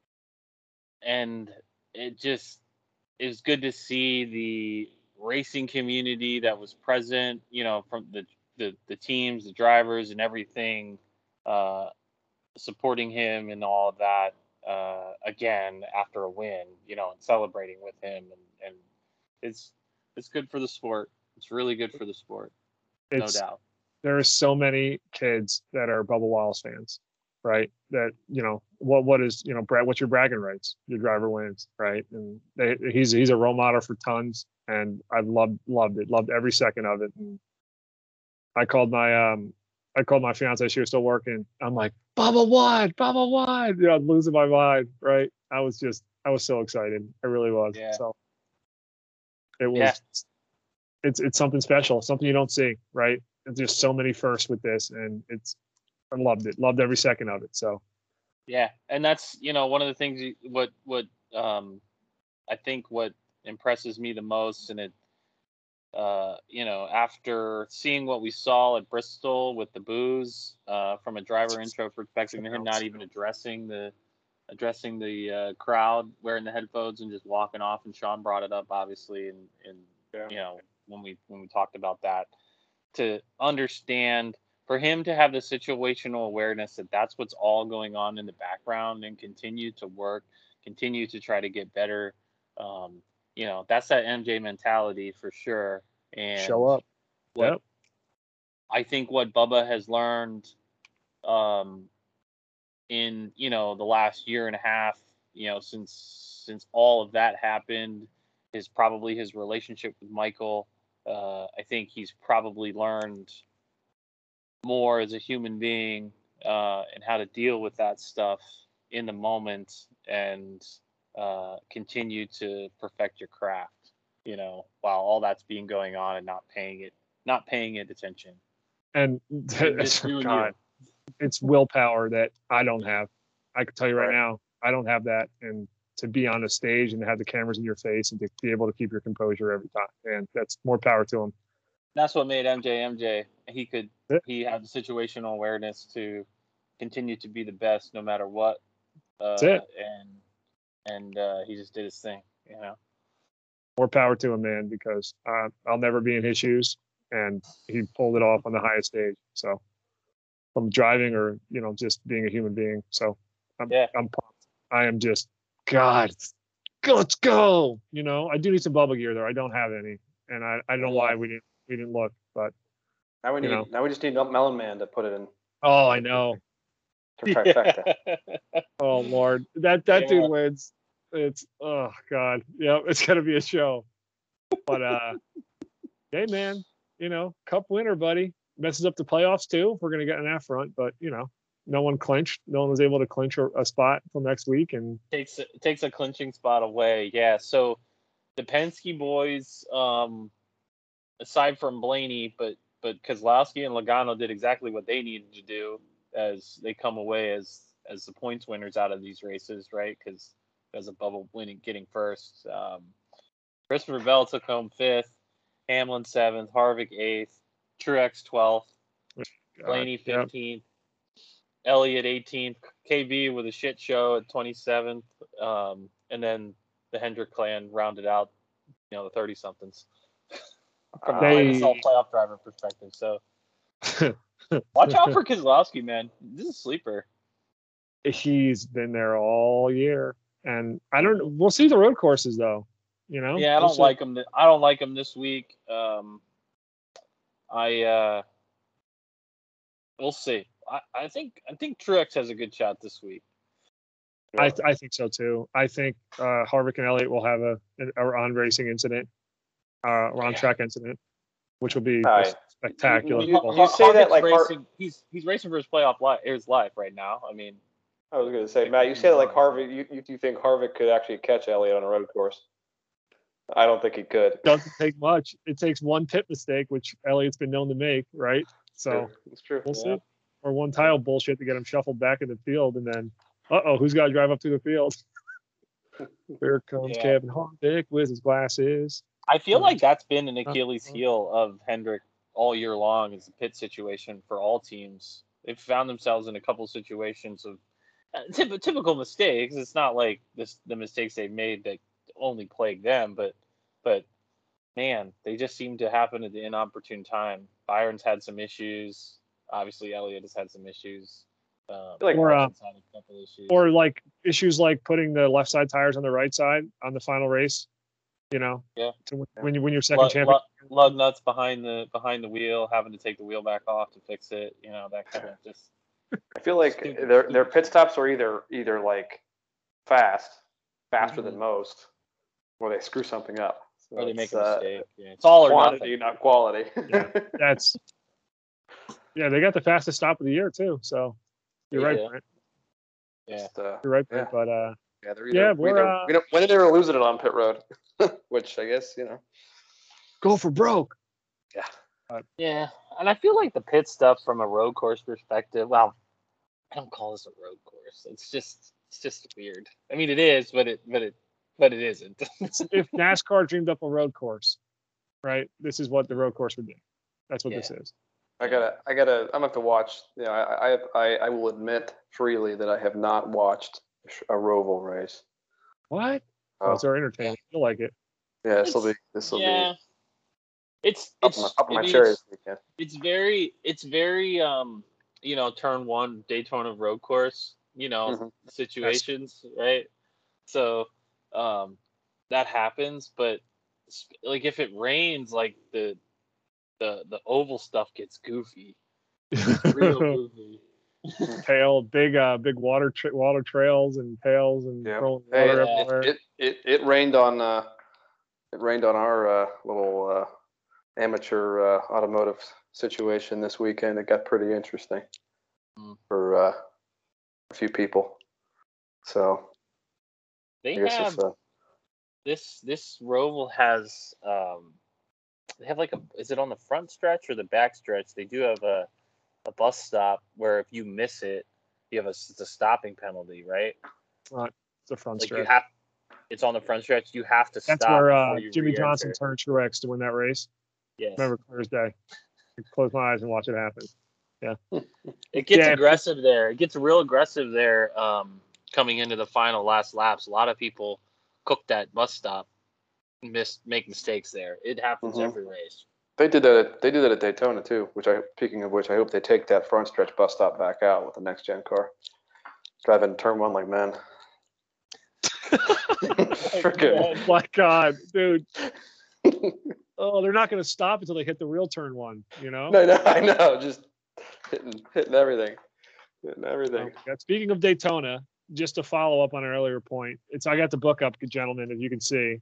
and it just it was good to see the racing community that was present, you know, from the the, the teams, the drivers, and everything, uh, supporting him and all of that uh, again after a win, you know, and celebrating with him, and and it's it's good for the sport. It's really good for the sport, It's no doubt. there are so many kids that are Bubba Wallace fans, right? That you know what what is you know Brad? What's your bragging rights? Your driver wins, right? And they, he's he's a role model for tons, and I loved loved it, loved every second of it. And I called my um I called my fiance. She was still working. I'm like, Bubba won, Bubba won. You know, I'm losing my mind, right? I was just, I was so excited. I really was. Yeah. So it was, Yeah. it's it's something special, something you don't see, right? There's just so many firsts with this, and it's, I loved it, loved every second of it. So Yeah, and that's you know one of the things you- what what um I think what impresses me the most, and it uh you know after seeing what we saw at Bristol with the booze uh from a driver intro perspective, and him not even addressing the addressing the uh, crowd wearing the headphones and just walking off, and Sean brought it up obviously, and and Yeah. you know when we when we talked about that, to understand for him to have the situational awareness that that's what's all going on in the background, and continue to work, continue to try to get better. Um, you know, that's that M J mentality for sure. And show up. what Yep. I think what Bubba has learned um, in, you know, the last year and a half, you know, since since all of that happened, is probably his relationship with Michael. Uh, I think he's probably learned more as a human being uh, and how to deal with that stuff in the moment, and uh, continue to perfect your craft, you know, while all that's being going on, and not paying it, not paying it attention. And And just doing God, you. it's willpower that I don't have. I can tell you right, Right. now, I don't have that. And to be on a stage and have the cameras in your face and to be able to keep your composure every time, and that's more power to him. That's what made M J M J. He could Yeah. he had the situational awareness to continue to be the best no matter what. Uh, That's it. And and uh, he just did his thing, you know. More power to him, man, because uh, I'll never be in his shoes, and he pulled it off on the highest stage. So from driving, or you know, just being a human being. So I'm, Yeah. I'm pumped. I am just, God, go, let's go. You know, I do need some bubble gear though. I don't have any, and I, I don't know Yeah. why we didn't we didn't look, but Now we You need. know. Now we just need Melon Man to put it in. oh, I know. Trifecta. Oh Lord, that that Yeah. dude wins. It's oh God, yeah, it's gonna be a show. But uh, hey man, you know, cup winner, buddy. Messes up the playoffs too. If we're gonna get in that front, but you know, no one clinched. No one was able to clinch a, a spot until next week, and takes takes a clinching spot away. Yeah, so the Penske boys, um, aside from Blaney, but but Keselowski and Logano did exactly what they needed to do as they come away as as the points winners out of these races, right? Because as a bubble winning, getting first. Um, Christopher Bell took home fifth, Hamlin seventh, Harvick eighth, Truex twelfth, God, Blaney yep. fifteenth. Elliott eighteenth, K B with a shit show at twenty-seventh, um, and then the Hendrick clan rounded out, you know, the thirty somethings from a They- play, playoff driver perspective. So watch out for Keselowski, man. This is a sleeper. He's been there all year, and I don't. We'll see the road courses though. You know. Yeah, I We'll don't see. like him. th- I don't like him this week. Um, I uh, we'll see. I, I think I think Truex has a good shot this week. I I think so too. I think uh, Harvick and Elliott will have a an a on racing incident, uh, or on track incident, which will be Aye. spectacular. You- Har- you say that Harvick's like Har- racing. He's he's racing for his playoff life, his life right now. I mean, I was going to say, Matt, you say that like Harvick. You, you you think Harvick could actually catch Elliott on a road course? I don't think he could. Doesn't take much. It takes one pit mistake, which Elliott's been known to make, right? So It's true. we'll Yeah. see. Or one tile bullshit to get him shuffled back in the field, and then, uh oh, who's got to drive up to the field? Here comes Yeah. Kevin Harvick with his glasses. I feel Mhm. like that's been an Achilles Uh-huh. heel of Hendrick all year long, is the pit situation for all teams. They've found themselves in a couple situations of uh, typ- typical mistakes. It's not like this the mistakes they've made that only plague them, but but man, they just seem to happen at the inopportune time. Byron's had some issues. Obviously, Elliott has had some issues. Um, like- Or, uh, Larson's had a couple issues. Or like issues like putting the left side tires on the right side on the final race. You know. Yeah. To, when you win your second lug, champion. lug, lug nuts behind the behind the wheel, having to take the wheel back off to fix it. You know, that kind of just. I feel like Stupid, their stupid their pit shit. stops are either either like fast, faster Mhm. than most, or they screw something up. So Or they make it's, a uh, mistake. Yeah. It's all or quantity, nothing. not quality. Yeah. That's Yeah, they got the fastest stop of the year too. So you're right, Yeah. Brent. Yeah. Just, uh, You're right, yeah. Brent. But uh, Yeah, they're Yeah, either, we're, either uh, we don't, when they're losing it on pit road, which I guess, you know. go for broke. Yeah. Yeah, and I feel like the pit stuff from a road course perspective. Well, I don't call this a road course. It's just it's just weird. I mean, it is, but it but it but it isn't. If NASCAR dreamed up a road course, right? This is what the road course would be. That's what Yeah. this is. I gotta, I gotta, I'm gonna have to watch. You know, I, I, I, I will admit freely that I have not watched a Roval race. What? Oh, Oh, it's our entertainment. You'll like it. yeah, this will be, It's- this will yeah, be it's up, it's my, up I my mean, cherry it's, this weekend. it's very it's very um you know turn one Daytona road course you know Mhm. situations, right? So um that happens, but sp- like if it rains, like the the the oval stuff gets goofy, real goofy. Pail, big, uh, big water, tra- water trails and pails and Yeah. throwing Hey, water it, everywhere. it, it, it rained on, uh, it rained on our uh, little uh, amateur uh, automotive situation this weekend. It got pretty interesting Mm. for uh, a few people. So They I guess have it's uh, this this Roval has um they have like a is it on the front stretch or the back stretch? They do have a a bus stop where if you miss it, you have a it's a stopping penalty, right? Front, the front Like stretch. you have it's on the front stretch. You have to That's stop where before uh, you Jimmy Johnson re-enter. turned Truex to win that race. Yes, Remember clear as day. I close my eyes and watch it happen. it gets Yeah. aggressive there. It gets real aggressive there. Um, coming into the final last laps, a lot of people cook that bus stop, miss make mistakes there. It happens Mhm. every race. they did that. At, they did that at Daytona too. Which I, speaking of which, I hope they take that front stretch bus stop back out with the next gen car. Driving turn one like men. Freaking. Oh my God, dude. Oh, they're not going to stop until they hit the real turn one. You know. No, no, I know. Just hitting, hitting everything, hitting everything. Oh my God. Speaking of Daytona, just to follow up on an earlier point, it's I got the book up, gentlemen, as you can see.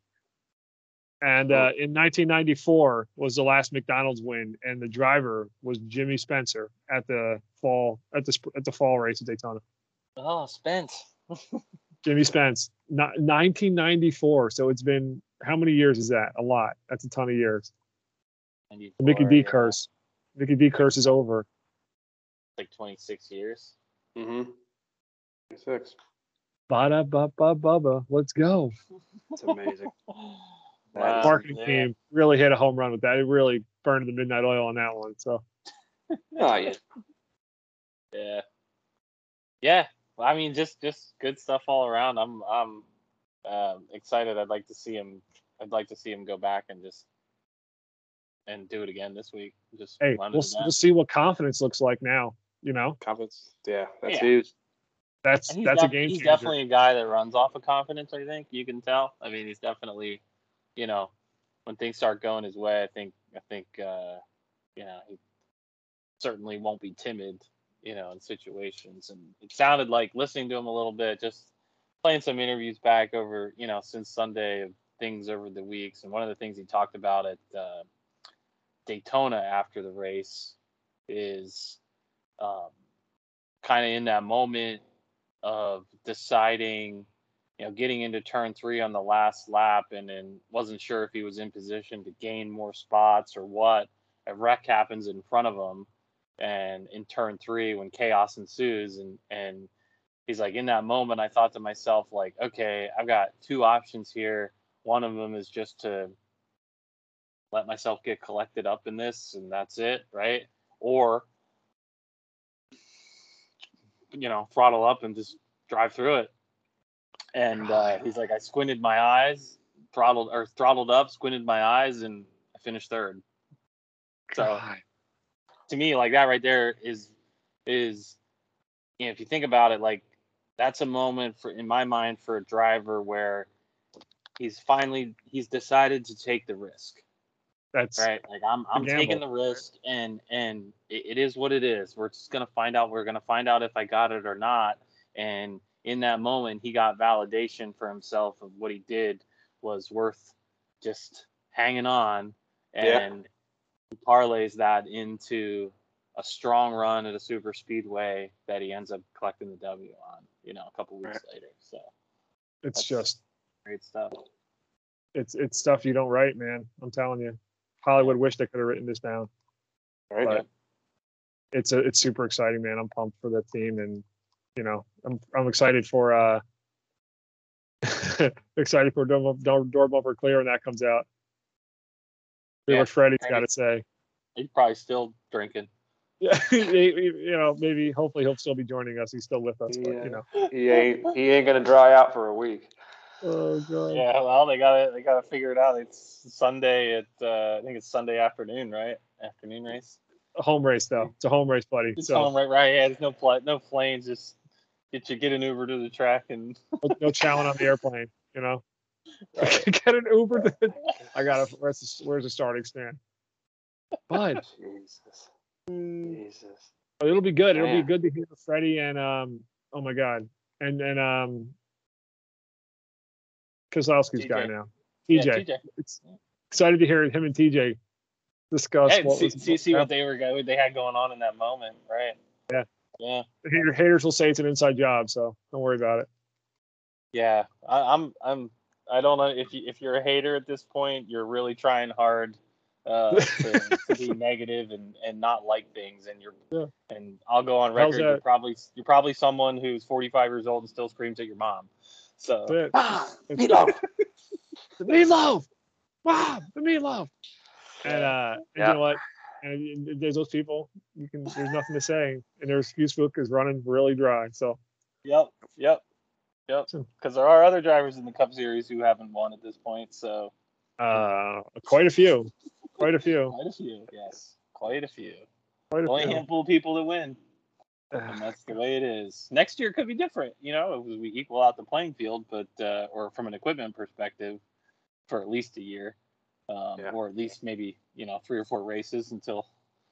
And uh, in nineteen ninety-four was the last McDonald's win, and the driver was Jimmy Spencer at the fall at the sp- at the fall race at Daytona. Oh, Spence. Jimmy Spence, not, nineteen ninety-four. So it's been how many years is that? A lot. That's a ton of years. The Mickey D yeah, curse. Mickey D curse is over. like twenty-six years. Mm-hmm. Six. Ba ba ba ba ba. Let's go. It's amazing. That Wow. is- Marketing yeah. team really hit a home run with that. It really burned the midnight oil on that one. So Oh, yeah. Yeah. Yeah. Well, I mean, just just good stuff all around. I'm I'm um, excited. I'd like to see him. I'd like to see him go back and just and do it again this week. Just hey, run we'll it again. we'll see what confidence looks like now. You know, Confidence. Yeah, that's Yeah. huge. that's And he's, that's a def- game he's changer. definitely a guy that runs off of confidence. I think you can tell. I mean, he's definitely, you know, when things start going his way, I think I think uh, you know he certainly won't be timid, you know, in situations. And it sounded like listening to him a little bit, just playing some interviews back over, you know, since Sunday of things over the weeks. And one of the things he talked about at uh, Daytona after the race is um, kind of in that moment of deciding, you know, getting into turn three on the last lap and then wasn't sure if he was in position to gain more spots or what. A wreck happens in front of him. And in turn three, when chaos ensues, and, and he's like, in that moment, I thought to myself, like, okay, I've got two options here. One of them is just to let myself get collected up in this, and that's it, right? Or, you know, throttle up and just drive through it. And uh, he's like, I squinted my eyes, throttled or throttled up, squinted my eyes, and I finished third. So God. to me, like that right there is is you know, if you think about it, like that's a moment for in my mind for a driver where he's finally he's decided to take the risk. That's Right, like I'm I'm gamble. taking the risk, and and it, it is what it is. We're just gonna find out. We're gonna find out if I got it or not. And in that moment, he got validation for himself of what he did was worth just hanging on, Yeah. and he parlays that into a strong run at a super speedway that he ends up collecting the W on, you know, a couple weeks Right. later. So It's That's- just great stuff. it's it's stuff you don't write, man. I'm telling you. Hollywood wished they could have written this down. Right. But it's a, it's super exciting, man. I'm pumped for that team, and you know, I'm I'm excited for uh excited for door, door, door bumper clear when that comes out. See Yeah, what Freddie's Freddie. got to say. He's probably still drinking. Yeah, he- he- you know, maybe hopefully he'll still be joining us. He's still with us, but you know. He ain't he ain't gonna dry out for a week. Oh god. Yeah, well, they gotta they gotta figure it out. It's Sunday at uh, I think it's Sunday afternoon, right? Afternoon race. A home race though. It's a home race, buddy. It's So home, right? Right. Yeah, there's no pl- no planes. Just get you get an Uber to the track and no, no chowing on the airplane. You know. Get an Uber. To, I got to Where's the, where's the starting stand? But Jesus. Jesus. it'll be good. It'll Man. be good to hear Freddie and um. Oh my god. And and um. Kozlowski's T J. guy now. yeah, T J. T J. It's excited to hear him and T J discuss Hey, what see, was see, see what they were what they had going on in that moment, right? Yeah. Yeah. Hater, haters will say it's an inside job, so don't worry about it. Yeah. I, I'm I'm I don't know if you if you're a hater at this point, you're really trying hard uh, to, to be negative and, and not like things, and you're Yeah. and I'll go on How's record. You're that? probably you're probably someone who's forty-five years old and still screams at your mom. So That's it. Ah, It's- meatloaf. The meatloaf, Mom, the meatloaf. And uh, and Yeah. you know what? And, and there's those people. You can. There's nothing to say, and their excuse book is running really dry. So Yep, yep, yep. So- Because there are other drivers in the Cup Series who haven't won at this point. So uh, quite a few, quite a few, quite a few, yes, quite a few. quite a Only a few. handful of people that win, and that's the way it is. Next year could be different, you know, if we equal out the playing field, but uh, or from an equipment perspective, for at least a year, um, Yeah. or at least maybe you know three or four races until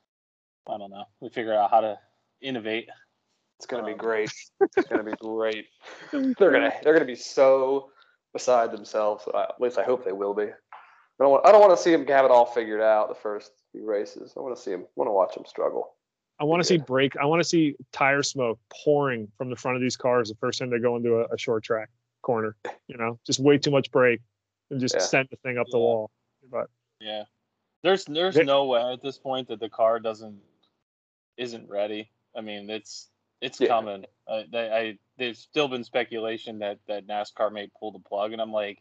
I don't know we figure out how to innovate. It's gonna be Um, great. It's gonna be great. They're gonna they're gonna be so beside themselves. Uh, At least I hope they will be. I don't want, I don't want to see them have it all figured out the first few races. I want to see them. I want to watch them struggle. I want to Yeah. see brake. I want to see tire smoke pouring from the front of these cars the first time they go into a, a short track corner. You know, just way too much brake and just Yeah. send the thing up the Yeah. wall. But Yeah, there's there's They- no way at this point that the car doesn't isn't ready. I mean, it's it's Yeah. coming. Uh, they, I there's still been speculation that that NASCAR may pull the plug, and I'm like,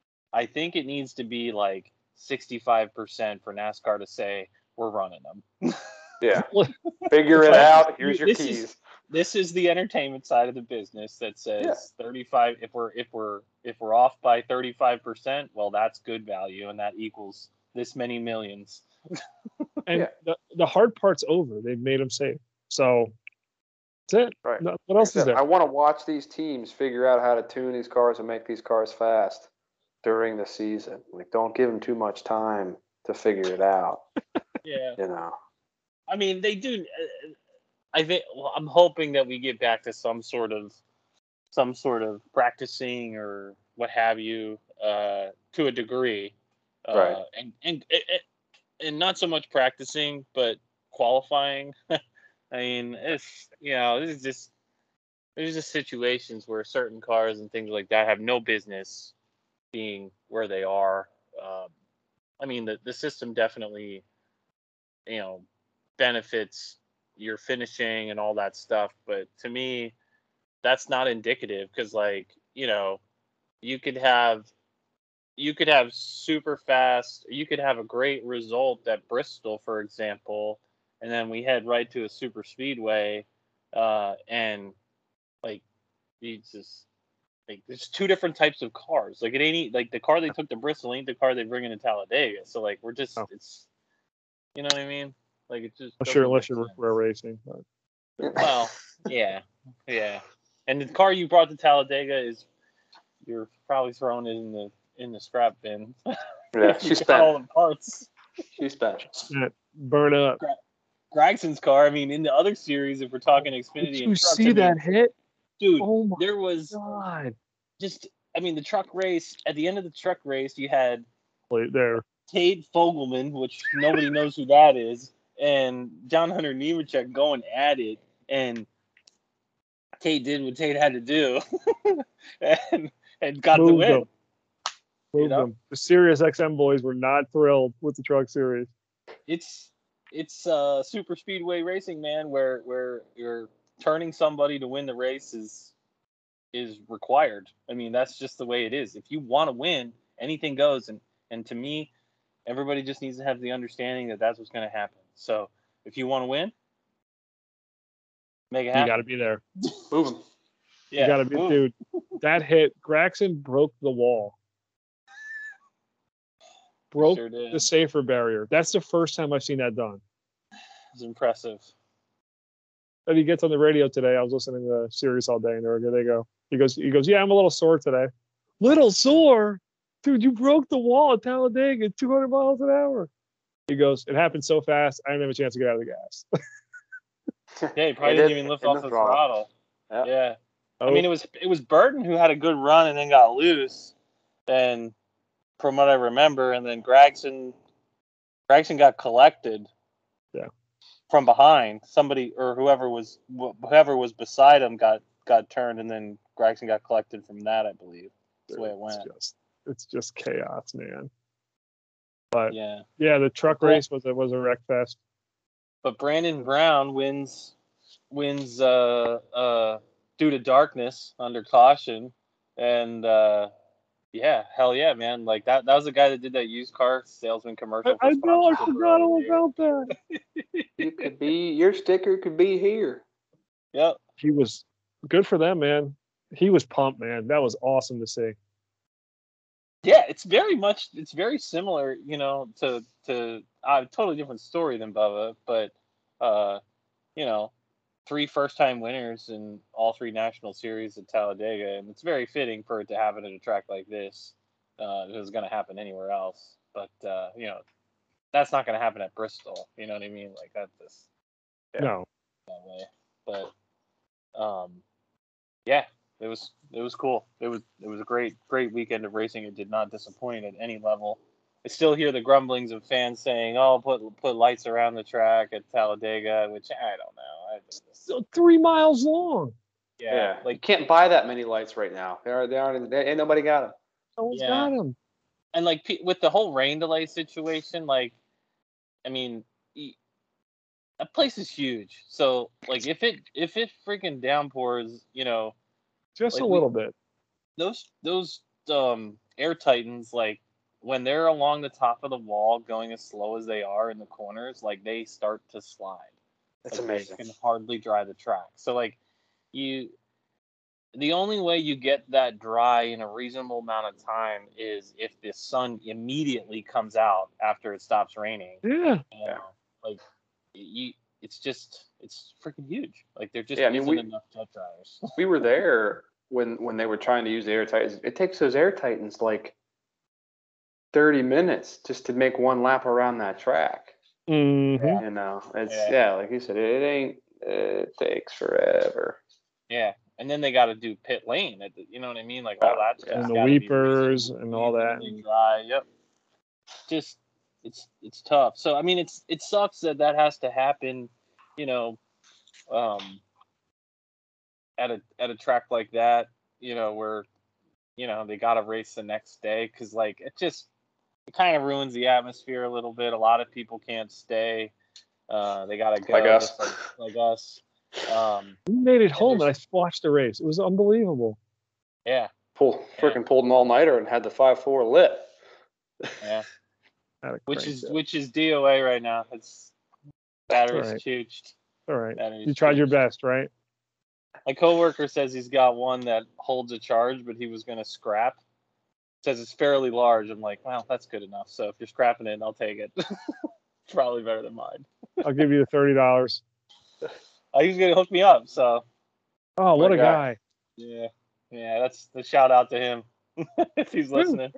I think it needs to be like sixty-five percent for NASCAR to say we're running them. Yeah. Figure it Like, out. Here's your this keys. is- This is the entertainment side of the business that says Yeah. thirty-five. If we're if we're if we're off by thirty-five percent, well, that's good value, and that equals this many millions. and Yeah. the, the hard part's over. They've made them safe. So that's it. Right. No, what Like I else is said, there? I want to watch these teams figure out how to tune these cars and make these cars fast during the season. Like, don't give them too much time to figure it out. Yeah. You know. I mean, they do. uh, I think. Well, I'm hoping that we get back to some sort of, some sort of practicing or what have you, uh, to a degree, uh, Right. and and and and not so much practicing, but qualifying. I mean, it's you know, this is just there's just situations where certain cars and things like that have no business being where they are. Um, I mean, the the system definitely, you know, benefits your finishing and all that stuff, but to me that's not indicative because like you know you could have you could have super fast you could have a great result at Bristol, for example, and then we head right to a super speedway uh and like you just like there's two different types of cars. Like it ain't like the car they took to Bristol ain't the car they bring into Talladega, so like we're just Oh. it's you know what I mean. Like it just I'm sure doesn't unless make you're sense. rail racing. But Well, yeah, yeah. And the car you brought to Talladega is you're probably throwing it in the in the scrap bin. Yeah. You She got all spent. the parts. She spent. burn up. Gregson's car. I mean, in the other series, if we're talking Xfinity Did you and trucks, see I mean, that hit? dude? Oh my There was god! just, I mean, the truck race. At the end of the truck race, you had Wait there. Tate Fogelman, which nobody knows who that is, and John Hunter Nemechek going at it, and Tate did what Tate had to do, and and got Moved the win. them. You Moved know? them. The Sirius X M boys were not thrilled with the Truck Series. It's it's uh, super speedway racing, man, where where you're turning somebody to win the race is is required. I mean, that's just the way it is. If you want to win, anything goes, and and to me, everybody just needs to have the understanding that that's what's going to happen. So if you want to win, make it You happen. got to be there. Move him. Yeah, You got to be, move. dude. That hit, Graxon broke the wall. Broke Sure did. the safer barrier. That's the first time I've seen that done. It's impressive. And he gets on the radio today. I was listening to Sirius all day, and there they go. He goes, he goes, yeah, I'm a little sore today. Little sore, dude. You broke the wall at Talladega at two hundred miles an hour. He goes, it happened so fast, I didn't have a chance to get out of the gas. Yeah, he probably It didn't did- even lift it off did the throttle. throttle. Yeah. Yeah. Oh, I mean, it was it was Burton who had a good run and then got loose, and from what I remember, and then Gragson, Gragson got collected. Yeah. From behind, somebody or whoever was whoever was beside him got got turned, and then Gragson got collected from that. I believe that's the way it it's went. just, it's just chaos, man. But Yeah. yeah, the truck Cool. race was a was a wreck fest. But Brandon Brown wins wins uh uh due to darkness under caution, and uh yeah, hell yeah, man! Like that that was the guy that did that used car salesman commercial. I, for I know, I sponsorship forgot all earlier. about that. You could be your sticker could be here. Yep. He was good for them, man. He was pumped, man. That was awesome to see. Yeah, it's very much it's very similar, you know, to to a totally different story than Bubba, but uh, you know, three first time winners in all three national series at Talladega, and it's very fitting for it to happen at a track like this. Uh, if it was going to happen anywhere else, but uh, you know, that's not going to happen at Bristol. You know what I mean? Like that this Yeah. No, that way, but um, yeah. It was it was cool. It was it was a great great weekend of racing. It did not disappoint at any level. I still hear the grumblings of fans saying, "Oh, put put lights around the track at Talladega," which I don't know. I just, so three miles long. yeah, Yeah, you like can't buy that many lights right now. They are they aren't. They, ain't nobody got them. No one's Yeah. got him. and like pe- with the whole rain delay situation, like I mean, e- that place is huge. So like if it if it freaking downpours, you know, Just Like a we- little bit. those those um air titans, like when they're along the top of the wall going as slow as they are in the corners, like they start to slide. That's Like, amazing. they can hardly dry the track. So like you the only way you get that dry in a reasonable amount of time is if the sun immediately comes out after it stops raining. Yeah. You know, like you it's just it's freaking huge. Like there just Yeah, I mean, isn't we- enough jet dryers. We were there when when they were trying to use the air titans. It takes those air titans like thirty minutes just to make one lap around that track. Mm-hmm. You know, it's Yeah. yeah, like you said, it ain't. It takes forever. Yeah, and then they got to do pit lane. At the, you know what I mean? Like all that stuff. And the weepers and all that. Dry. Yep. Just it's it's tough. So I mean, it's it sucks that that has to happen. You know, um, at a at a track like that. You know where, you know they got to race the next day because like it just it kind of ruins the atmosphere a little bit. A lot of people can't stay. Uh, they got to go Like us. just like, like us. Um, We made it home and I there's- watched the race. It was unbelievable. yeah, Pull Yeah. freaking pulled an all nighter and had the five four lit. yeah. Had a Which crank is it. which is D O A right now. It's batteries Alright. chooched. All right. Batteries You tried your chooched. best, right? My coworker says he's got one that holds a charge, but he was going to scrap. Says it's fairly large. I'm like, well, that's good enough. So if you're scrapping it, I'll take it. It's probably better than mine. I'll give you the thirty dollars. Oh, he's going to hook me up. So Oh, what What a a guy. guy. yeah, yeah, that's the shout out to him if he's listening.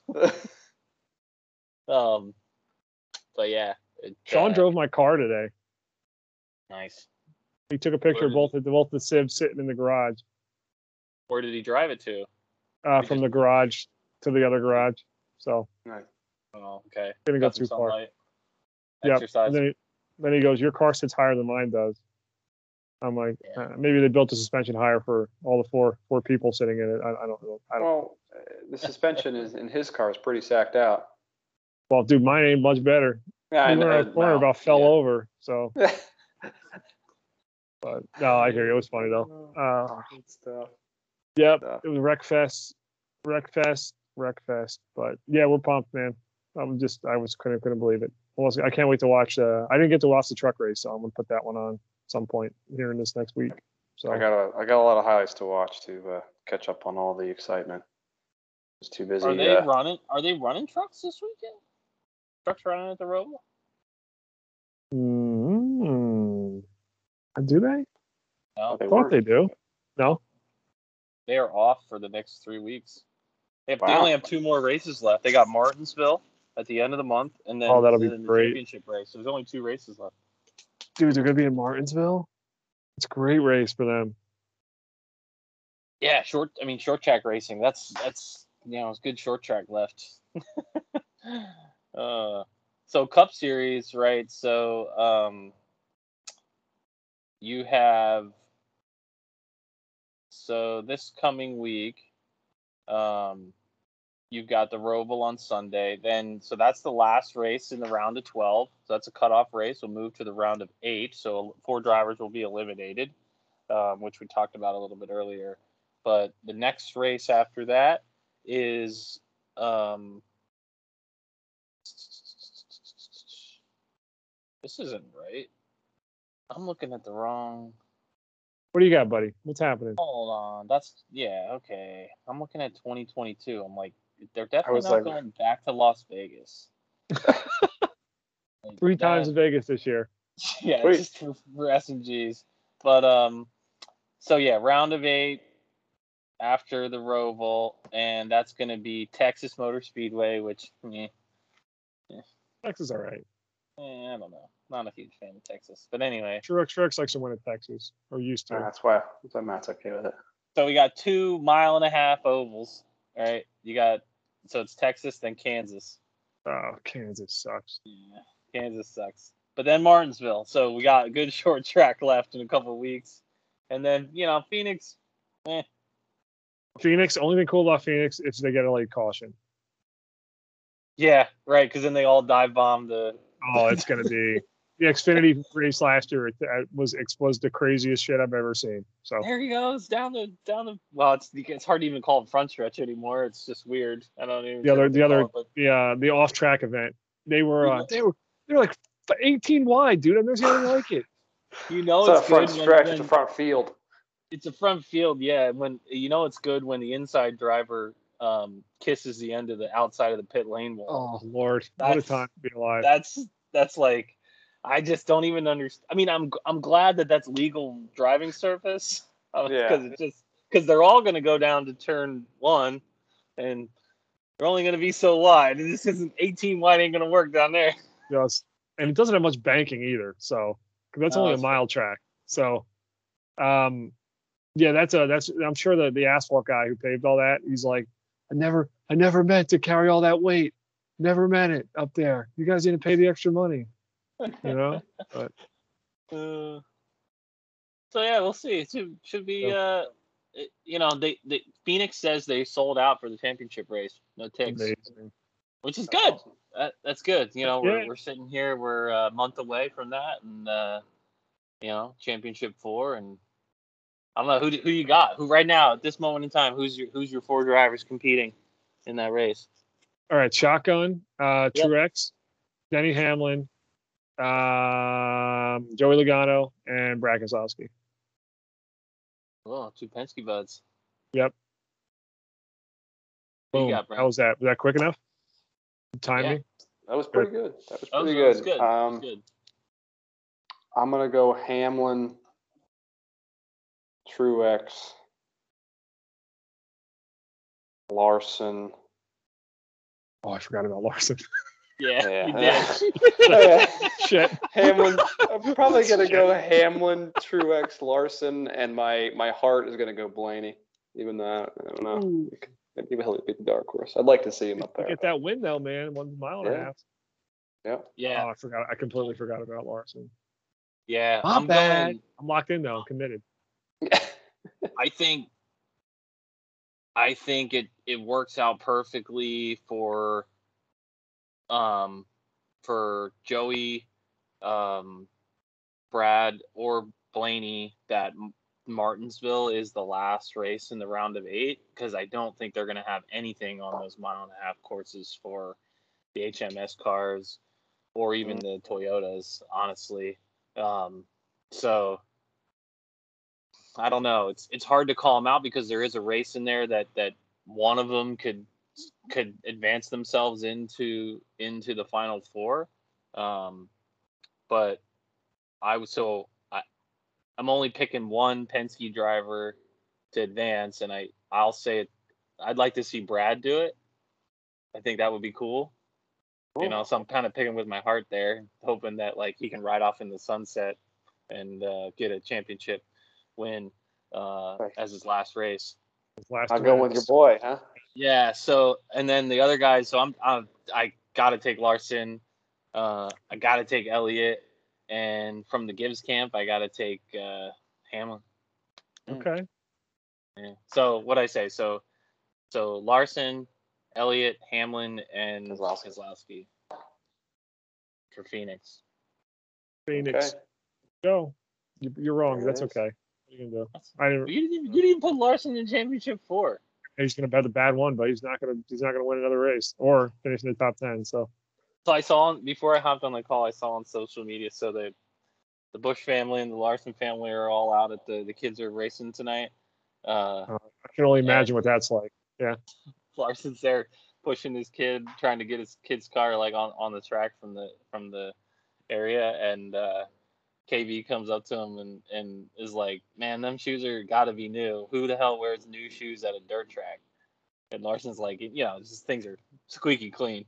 Um, but yeah, it, Sean uh, drove my car today. nice. He took a picture of Where both of both the Civs sitting in the garage. Where did he drive it to? Uh, He from just- the garage to the other garage. So Nice. Oh, okay. didn't go Got some too far. sunlight. Yep. Exercise. And then he, Then he goes, your car sits higher than mine does. I'm like, Yeah. uh, maybe they built the suspension higher for all the four four people sitting in it. I, I don't know. I don't. Well, uh, the suspension is in his car is pretty sacked out. Well, dude, mine ain't much better. Yeah, We were in a corner, well, about fell yeah. over. So, but no, I hear you. It was funny though. Uh, Good stuff. yep, stuff. it was Wreckfest, Wreckfest, Wreckfest. But yeah, we're pumped, man. I'm just, I was couldn't couldn't believe it. Well, I can't wait to watch. Uh, I didn't get to watch the truck race, so I'm gonna put that one on some point here in this next week. So I got a I got a lot of highlights to watch to uh, catch up on all the excitement. I was too busy. Are they uh, running? Are they running trucks this weekend? Trucks running at the Roval? mm, do they? No, they I thought were- they do. No. they are off for the next three weeks. They, have, they Wow. only have two more races left. They got Martinsville at the end of the month, and then Oh, that'll be then the great. championship race. So there's only two races left. Dude, they're gonna be in Martinsville. It's a great race for them. Yeah, short. I mean, short track racing. That's that's you know, it's good short track left. uh, so Cup Series, right? So um, you have so this coming week, um, you've got the Roval on Sunday. Then so that's the last race in the round of twelve. So that's a cutoff race. We'll move to the round of eight. So four drivers will be eliminated, um, which we talked about a little bit earlier. But the next race after that is um, this isn't right. I'm looking at the wrong. What do you got, buddy? What's happening? Hold on. That's yeah, okay. I'm looking at twenty twenty-two. I'm like, they're definitely was not like- going back to Las Vegas. Like, Three that- times in Vegas this year. Yeah, Sweet. just for, for S and Gs. But um, so yeah, round of eight after the Roval, and that's going to be Texas Motor Speedway, which eh, Texas, all right. eh, I don't know, not a huge fan of Texas. But anyway, Truex, Truex likes to win at Texas, or used uh, to. that's why that's why Matt's okay with it. so we got two mile and a half ovals. All right, you got so it's Texas, then Kansas. Oh, Kansas sucks. Yeah, Kansas sucks. But then Martinsville. So we got a good short track left in a couple of weeks. And then, you know, Phoenix, eh. Phoenix, only thing cool about Phoenix is they get a late caution. Yeah, right, because then they all dive bomb the Oh, it's going to be the Xfinity race last year. It, it was it was the craziest shit I've ever seen. So there he goes down the down the well, it's it's hard to even call it front stretch anymore. It's just weird. I don't even the know other what the to other call it, but the uh, the off track event, they were uh, they were they were like eighteen wide, dude. I've never seen anything like it. you know It's not a it's front good when, stretch; when it's a front field. it's a front field, yeah. When you know it's good when the inside driver um kisses the end of the outside of the pit lane wall. Oh Lord, what a That's- time to be alive. That's that's like I just don't even understand. I mean, I'm I'm glad that that's legal driving surface because Yeah. it's just because they're all going to go down to turn one, and they're only going to be so wide. And this isn't eighteen wide ain't going to work down there. Yes. And it doesn't have much banking either. So 'cause that's No, only a it's- mile track. So um yeah, that's a that's I'm sure the the asphalt guy who paved all that, he's like, I never I never meant to carry all that weight. Never meant it up there. You guys didn't pay the extra money. You know? But Uh, so yeah, we'll see. It should, should be uh, it, you know, they, they Phoenix says they sold out for the championship race. No ticks, amazing. which is That's good. awesome. That, that's good. You know, we're Yeah. we're sitting here, we're a month away from that, and uh, you know, championship four, and I don't know who do- who you got. Who right now at this moment in time, who's your who's your four drivers competing in that race? All right, shotgun, uh Yep. Truex, Denny Hamlin, um, Joey Logano, and Brad Keselowski. Oh, two Penske buds. Yep. Who you Boom. got, Brad? How was that? Was that quick enough? Time Yeah. me? That was pretty good. That was That was, pretty that was good. good. That was Um, good. I'm gonna go Hamlin, Truex, Larson. Oh, I forgot about Larson. Yeah, Yeah. you did. Shit. Hamlin. I'm probably gonna go Hamlin, Truex, Larson, and my my heart is gonna go Blaney. Even though I don't know, Ooh. maybe he'll be the dark horse. I'd like to see him up You there. get that win though, man. One mile and a Yeah. half. Yeah. Yeah, Oh, I forgot. I completely forgot about Larson. yeah. My I'm bad. going. I'm locked in though. I'm committed. I think. I think it it works out perfectly for. Um, for Joey, um, Brad, or Blaney that Martinsville is the last race in the round of eight, because I don't think they're going to have anything on those mile and a half courses for the H M S cars or even the Toyotas, honestly. Um, so I don't know. It's it's hard to call them out because there is a race in there that that one of them could could advance themselves into into the final four. Um, but I was so I, I'm only picking one Penske driver to advance, and I I'll say it. I'd like to see Brad do it. I think that would be cool. You know, so I'm kind of picking with my heart there, hoping that like he can ride off in the sunset and uh, get a championship win uh, as his last race. His last I'll go win. with your boy, huh? Yeah. So and then the other guys. So I'm, I'm I gotta take Larson. Uh, I gotta take Elliott, and from the Gibbs camp, I gotta take uh, Hamlin. Okay. Yeah. So what I say? So so Larson, Elliott, Hamlin, and Keselowski. Keselowski for Phoenix. Phoenix. Okay. Go. You, you're wrong. There it That's is. okay. What are you gonna do? I didn't, You didn't even, you didn't even put Larson in championship four. he's gonna bet the bad one, but he's not gonna he's not gonna win another race or finish in the top ten. So So I saw before I hopped on the call, I saw on social media. So the the Bush family and the Larson family are all out at the the kids are racing tonight. Uh, uh, I can only and imagine what that's like. Yeah. Larson's there pushing his kid, trying to get his kid's car like on, on the track from the from the area, and uh, K V comes up to him and, and is like, "Man, them shoes are gotta be new. Who the hell wears new shoes at a dirt track?" And Larson's like, "You know, these things are squeaky clean."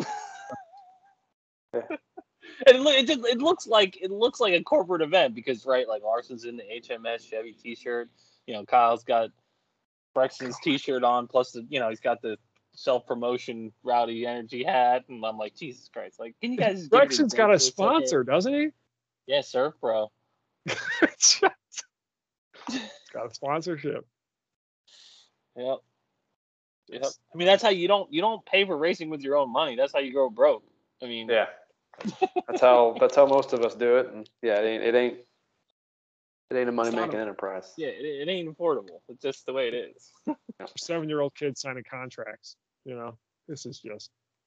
And it, loo- it, just- it looks like it looks like a corporate event because right, like Larson's in the H M S Chevy T-shirt. You know, Kyle's got Brexton's T-shirt on, plus the you know he's got the self-promotion Rowdy Energy hat, and I'm like, Jesus Christ! Like, can you guys just give it Brexton's a got break a for second? sponsor, doesn't he? Yeah, Surf Pro. It's got a sponsorship. Yep. Yep. I mean, that's how you don't you don't pay for racing with your own money. That's how you grow broke. I mean, Yeah. That's how that's how most of us do it. And yeah, it ain't it ain't it ain't a money making a- enterprise. yeah, it, it ain't affordable. It's just the way it is. Seven year old kids signing contracts. You know, this is just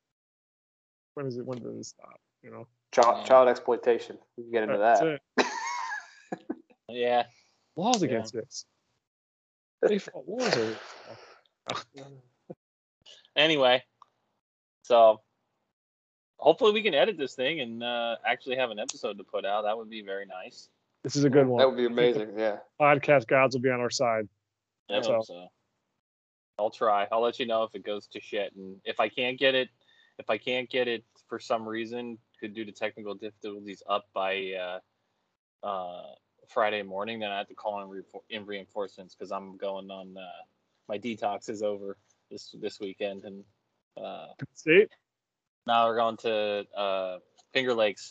when is it? When does it stop? You know, Child Yeah. child exploitation. We can get into that's that. it. Yeah. Laws Yeah. against this. They fought wars over this. Anyway, so hopefully we can edit this thing and uh, actually have an episode to put out. That would be very nice. This is a good one. That would be I think the amazing. Yeah. podcast gods will be on our side. I So- hope so. I'll try. I'll let you know if it goes to shit, and if I can't get it, if I can't get it for some reason, could due to technical difficulties up by uh, uh, Friday morning, then I have to call in, re- in reinforcements because I'm going on. Uh, my detox is over this this weekend, and uh, See? now we're going to uh, Finger Lakes.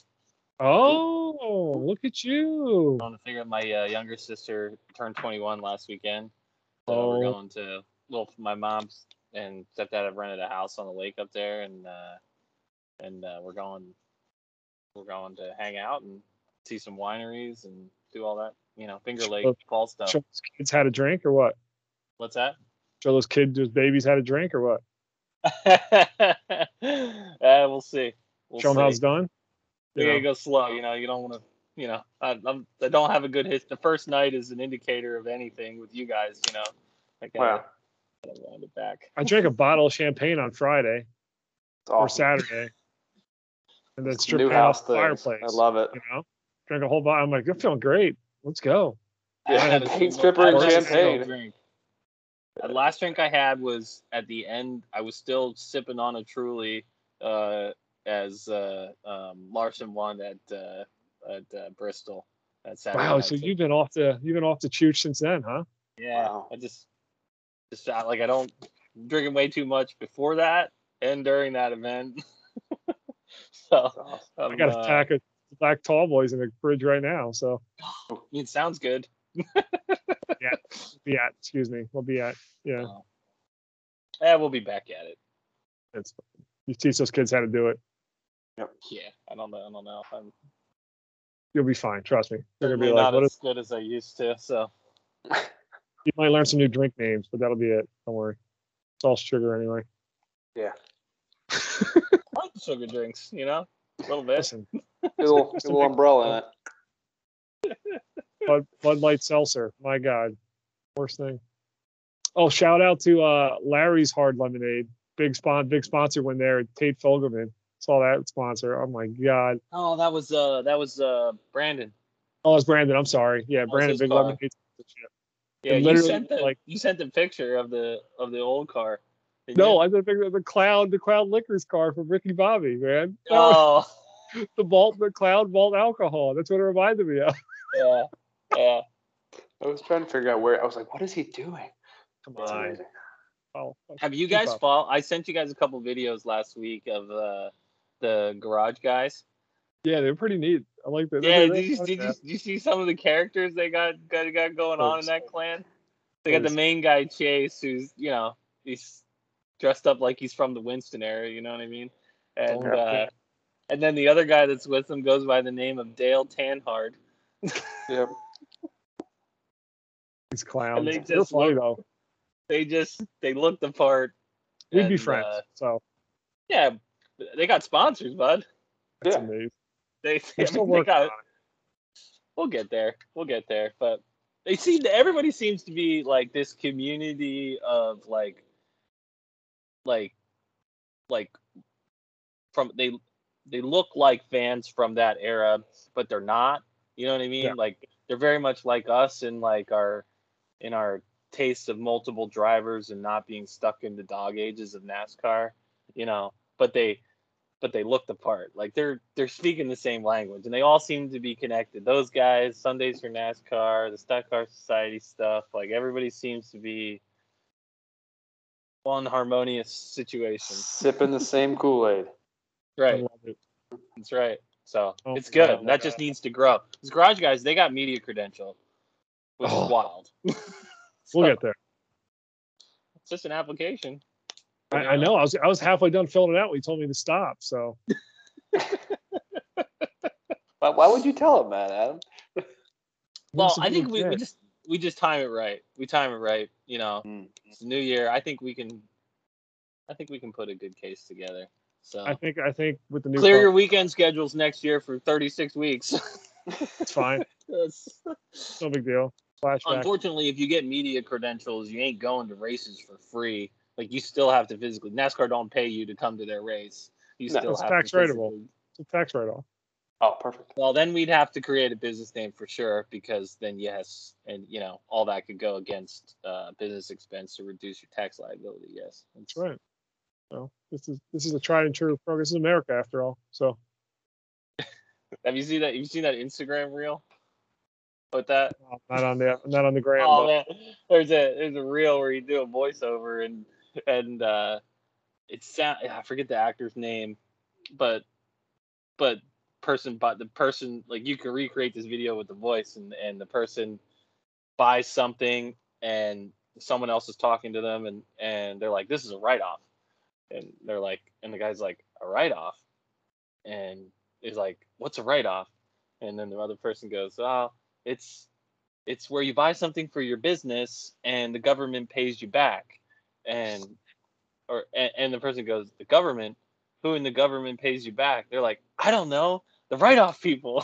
Oh, look at you. Going to figure out my uh, younger sister turned twenty-one last weekend, so Oh. we're going to. Well, my mom's and stepdad have rented a house on the lake up there, and uh, and uh, we're going we're going to hang out and see some wineries and do all that, you know, Finger Lake Oh, fall stuff. Show those kids how to drink or what? What's that? Show those kids, those babies how to drink or what? uh, we'll see. We'll Show them see. how it's done. We You gotta know, go slow. You know, you don't want to. You know, I, I'm, I don't have a good hit. The first night is an indicator of anything with you guys. You know, I gotta, Wow. gotta wind it back. I drank a bottle of champagne on Friday It's or awesome. Saturday, and then stripped New paint off house the things. fireplace. I love it. You know, drank a whole bottle. I'm like, I'm feeling great. Let's go. I Yeah, had a paint single- stripper I and had a single champagne. drink. The last drink I had was at the end. I was still sipping on a Truly uh, as uh, um, Larson won at uh, at uh, Bristol at Saturday Wow. night. So you've been off the you've been off the chooch since then, huh? Yeah, Wow. I just just uh, like I don't drinking way too much before that and during that event. So, awesome. um, I got a uh, pack of black tall boys in the fridge right now. So I mean, it sounds good. be at, excuse me, we'll be at, yeah. Oh. Yeah, we'll be back at it. It's you teach those kids how to do it. Yeah, I don't know. I don't know. I'm You'll be fine. Trust me. They're gonna certainly be like, not what as is? good as I used to. So, You might learn some new drink names, but that'll be it. Don't worry. It's all sugar anyway. Yeah. I like the sugar drinks, you know, a little bit. Listen, Little, Just a little big- umbrella in it. Bud, Bud Light Seltzer. My God, worst thing. Oh, shout out to uh, Larry's Hard Lemonade. Big spon, big sponsor when there. Tate Fogelman saw that sponsor. Oh my God. Oh, that was uh, that was uh, Brandon. Oh, it's Brandon. I'm sorry. Yeah, was Brandon. his Big car. Lemonade. Yeah, And you literally, sent the like- you sent the picture of the of the old car. didn't No, you? I did the, the cloud, the cloud liquors car from Ricky Bobby, man. That was Oh, the vault, the cloud vault alcohol. That's what it reminded me of. yeah, yeah. I was trying to figure out where. I was like, what is he doing? Come It's on. amazing. Oh, Have you keep guys up. follow? I sent you guys a couple videos last week of uh, the garage guys. Yeah, they're pretty neat. I like that. Yeah, They're- did they're you, fun, did you yeah. did you see some of the characters they got got, got going on in that clan? They got the Yes. main guy Chase, who's you know he's dressed up like he's from the Winston area. You know what I mean? And Oh, uh, yeah. and then the other guy that's with him goes by the name of Dale Tanhard. Yep. These clowns. they They're just funny look- though. They just they looked the part. We'd be and, friends. uh, so yeah, they got sponsors, bud. that's Yeah. amazing. They, We're I still mean, they working got, on it. we'll get there. We'll get there. But they seem to, everybody seems to be like this community of like, like, like from they they look like fans from that era, but they're not. You know what I mean? Yeah. Like they're very much like us in like our in our taste of multiple drivers and not being stuck in the dog ages of NASCAR. You know, but they but they look the part. Like they're they're speaking the same language, and they all seem to be connected. Those guys, Sundays for NASCAR, the Stock Car Society stuff, like everybody seems to be one harmonious situation. Sipping the same Kool-Aid. I Right, love it. that's right. So Oh, it's good. wow. That just needs to grow. These garage guys, they got media credential, which Oh. is wild. We'll So, get there. It's just an application. I, I know. I was I was halfway done filling it out when he told me to stop. So Why, why would you tell him that, Adam? Well, Who's the I think big we, we dick? just we just time it right. We time it right. You know, Mm. it's the new year. I think we can. I think we can put a good case together. So I think I think with the new clear car, your weekend schedules next year for thirty-six weeks. it's fine. That's- No big deal. Flashback. Unfortunately, if you get media credentials, you ain't going to races for free. Like you still have to physically. NASCAR don't pay you to come to their race. You No, still it's have tax to rateable. physically- It's a tax write-off. Oh, perfect. Well, then we'd have to create a business name for sure, because then yes, and you know all that could go against uh, business expense to reduce your tax liability. Yes, That's right. So this is this is a tried and true program. This is America after all. So Have you seen that? You've seen that Instagram reel with that? uh, not on the not on the gram. Oh but man, there's a there's a reel where you do a voiceover and and uh, it's sound I forget the actor's name, but but person but the person like you can recreate this video with the voice and and the person buys something and someone else is talking to them and and they're like, this is a write-off, and they're like, and the guy's like, a write-off, and he's like, what's a write-off? And then the other person goes, oh, it's it's where you buy something for your business and the government pays you back, and or and, and the person goes, the government, who in the government pays you back? They're like, I don't know, the write-off people.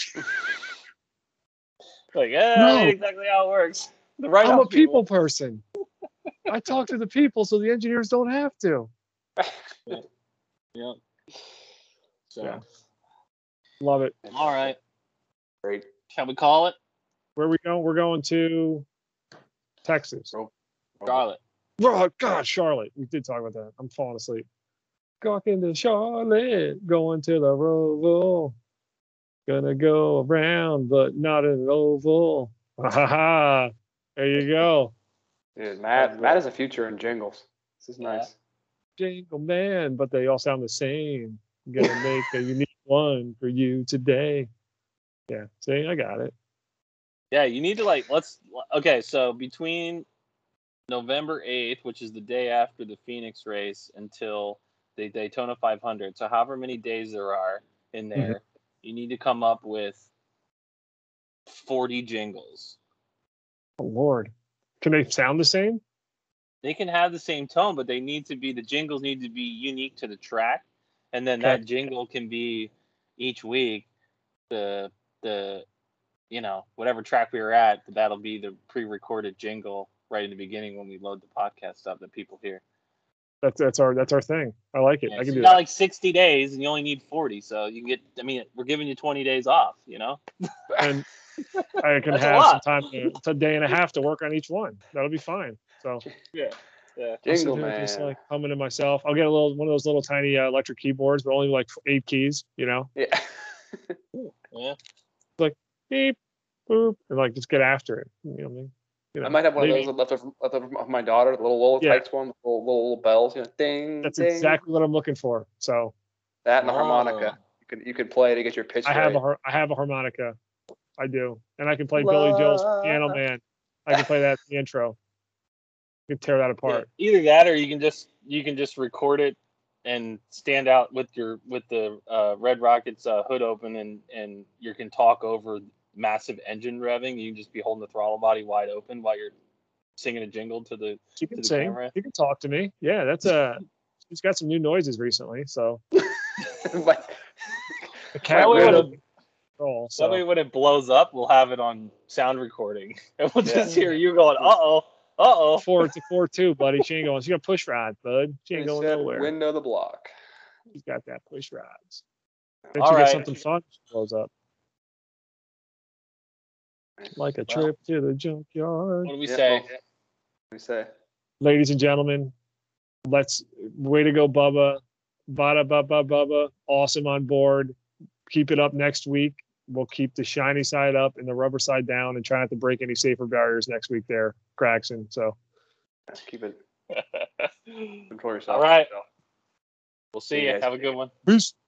Like, eh, that No. ain't exactly how it works. The write-off I'm a people person. I talk to the people so the engineers don't have to. Yeah. So, Yeah. Love it. all right, Great. shall we call it, Where we going? We're going to Texas. Charlotte? Oh, God, Charlotte. We did talk about that. I'm falling asleep. Talking to Charlotte, going to the Roval. Gonna go around, but not in an oval. Ha ha ha. There you go. Dude, Matt, Matt has a future in jingles. This is Yeah. nice. Jingle man, but they all sound the same. Gonna make a unique one for you today. Yeah, see, I got it. Yeah, you need to like let's okay, so between November eighth, which is the day after the Phoenix race, until the Daytona five hundred, so however many days there are in there, Mhm. you need to come up with forty jingles. Oh Lord, can they sound the same? They can have the same tone, but they need to be the jingles need to be unique to the track, and then Okay. that jingle can be each week the the you know whatever track we were at. That'll be the pre-recorded jingle right in the beginning when we load the podcast up that people hear. That's that's our that's our thing. I like it. Yeah, I so can you do got that. like sixty days, and you only need forty, so you can get. I mean, we're giving you twenty days off. You know, And I can That's a have some lot. time. To, it's a day and a half to work on each one. That'll be fine. So yeah, yeah. I'll sit Jingle here just man. like humming to myself. I'll get a little one of those little tiny uh, electric keyboards, but only like eight keys. You know, Yeah. Yeah. like beep, boop, and like just get after it. You know what I mean? You know, I might have one of maybe- those left over, left over from my daughter, the little little Yeah. Tykes one, with little, little little bells, you know, ding, That's ding. exactly what I'm looking for. So That and a Oh. harmonica. You could you could play to get your pitch I have a right. har- I have a harmonica. I do, and I can play Billy Joel's Piano Man. I can play that in the intro. You can tear that Yeah, apart. either that, or you can just you can just record it and stand out with your with the uh, Red Rockets uh, hood open, and and you can talk over massive engine revving. You can just be holding the throttle body wide open while you're singing a jingle to the You to can the sing. camera. You can talk to me. Yeah, that's a. He's got some new noises recently, so But the cat That way will when be control. That way, So when it blows up, we'll have it on sound recording, and we'll just Yeah. hear you going, "Uh oh, uh oh." four, it's a four two, buddy. She ain't going. She got push rod, bud. She ain't he going said nowhere. window the block. She's got that push rods. Then All she right. gets something fun. She blows up like a Well, trip to the junkyard. What do we Yeah, say? well, what do we say? Ladies and gentlemen, let's way to go, Bubba. Bada bubba bubba. Awesome on board. Keep it up next week. We'll keep the shiny side up and the rubber side down, and try not to break any safer barriers next week there, Craxton. So Keep it control yourself. All right. So. We'll See see you you. guys. Have a good one. peace.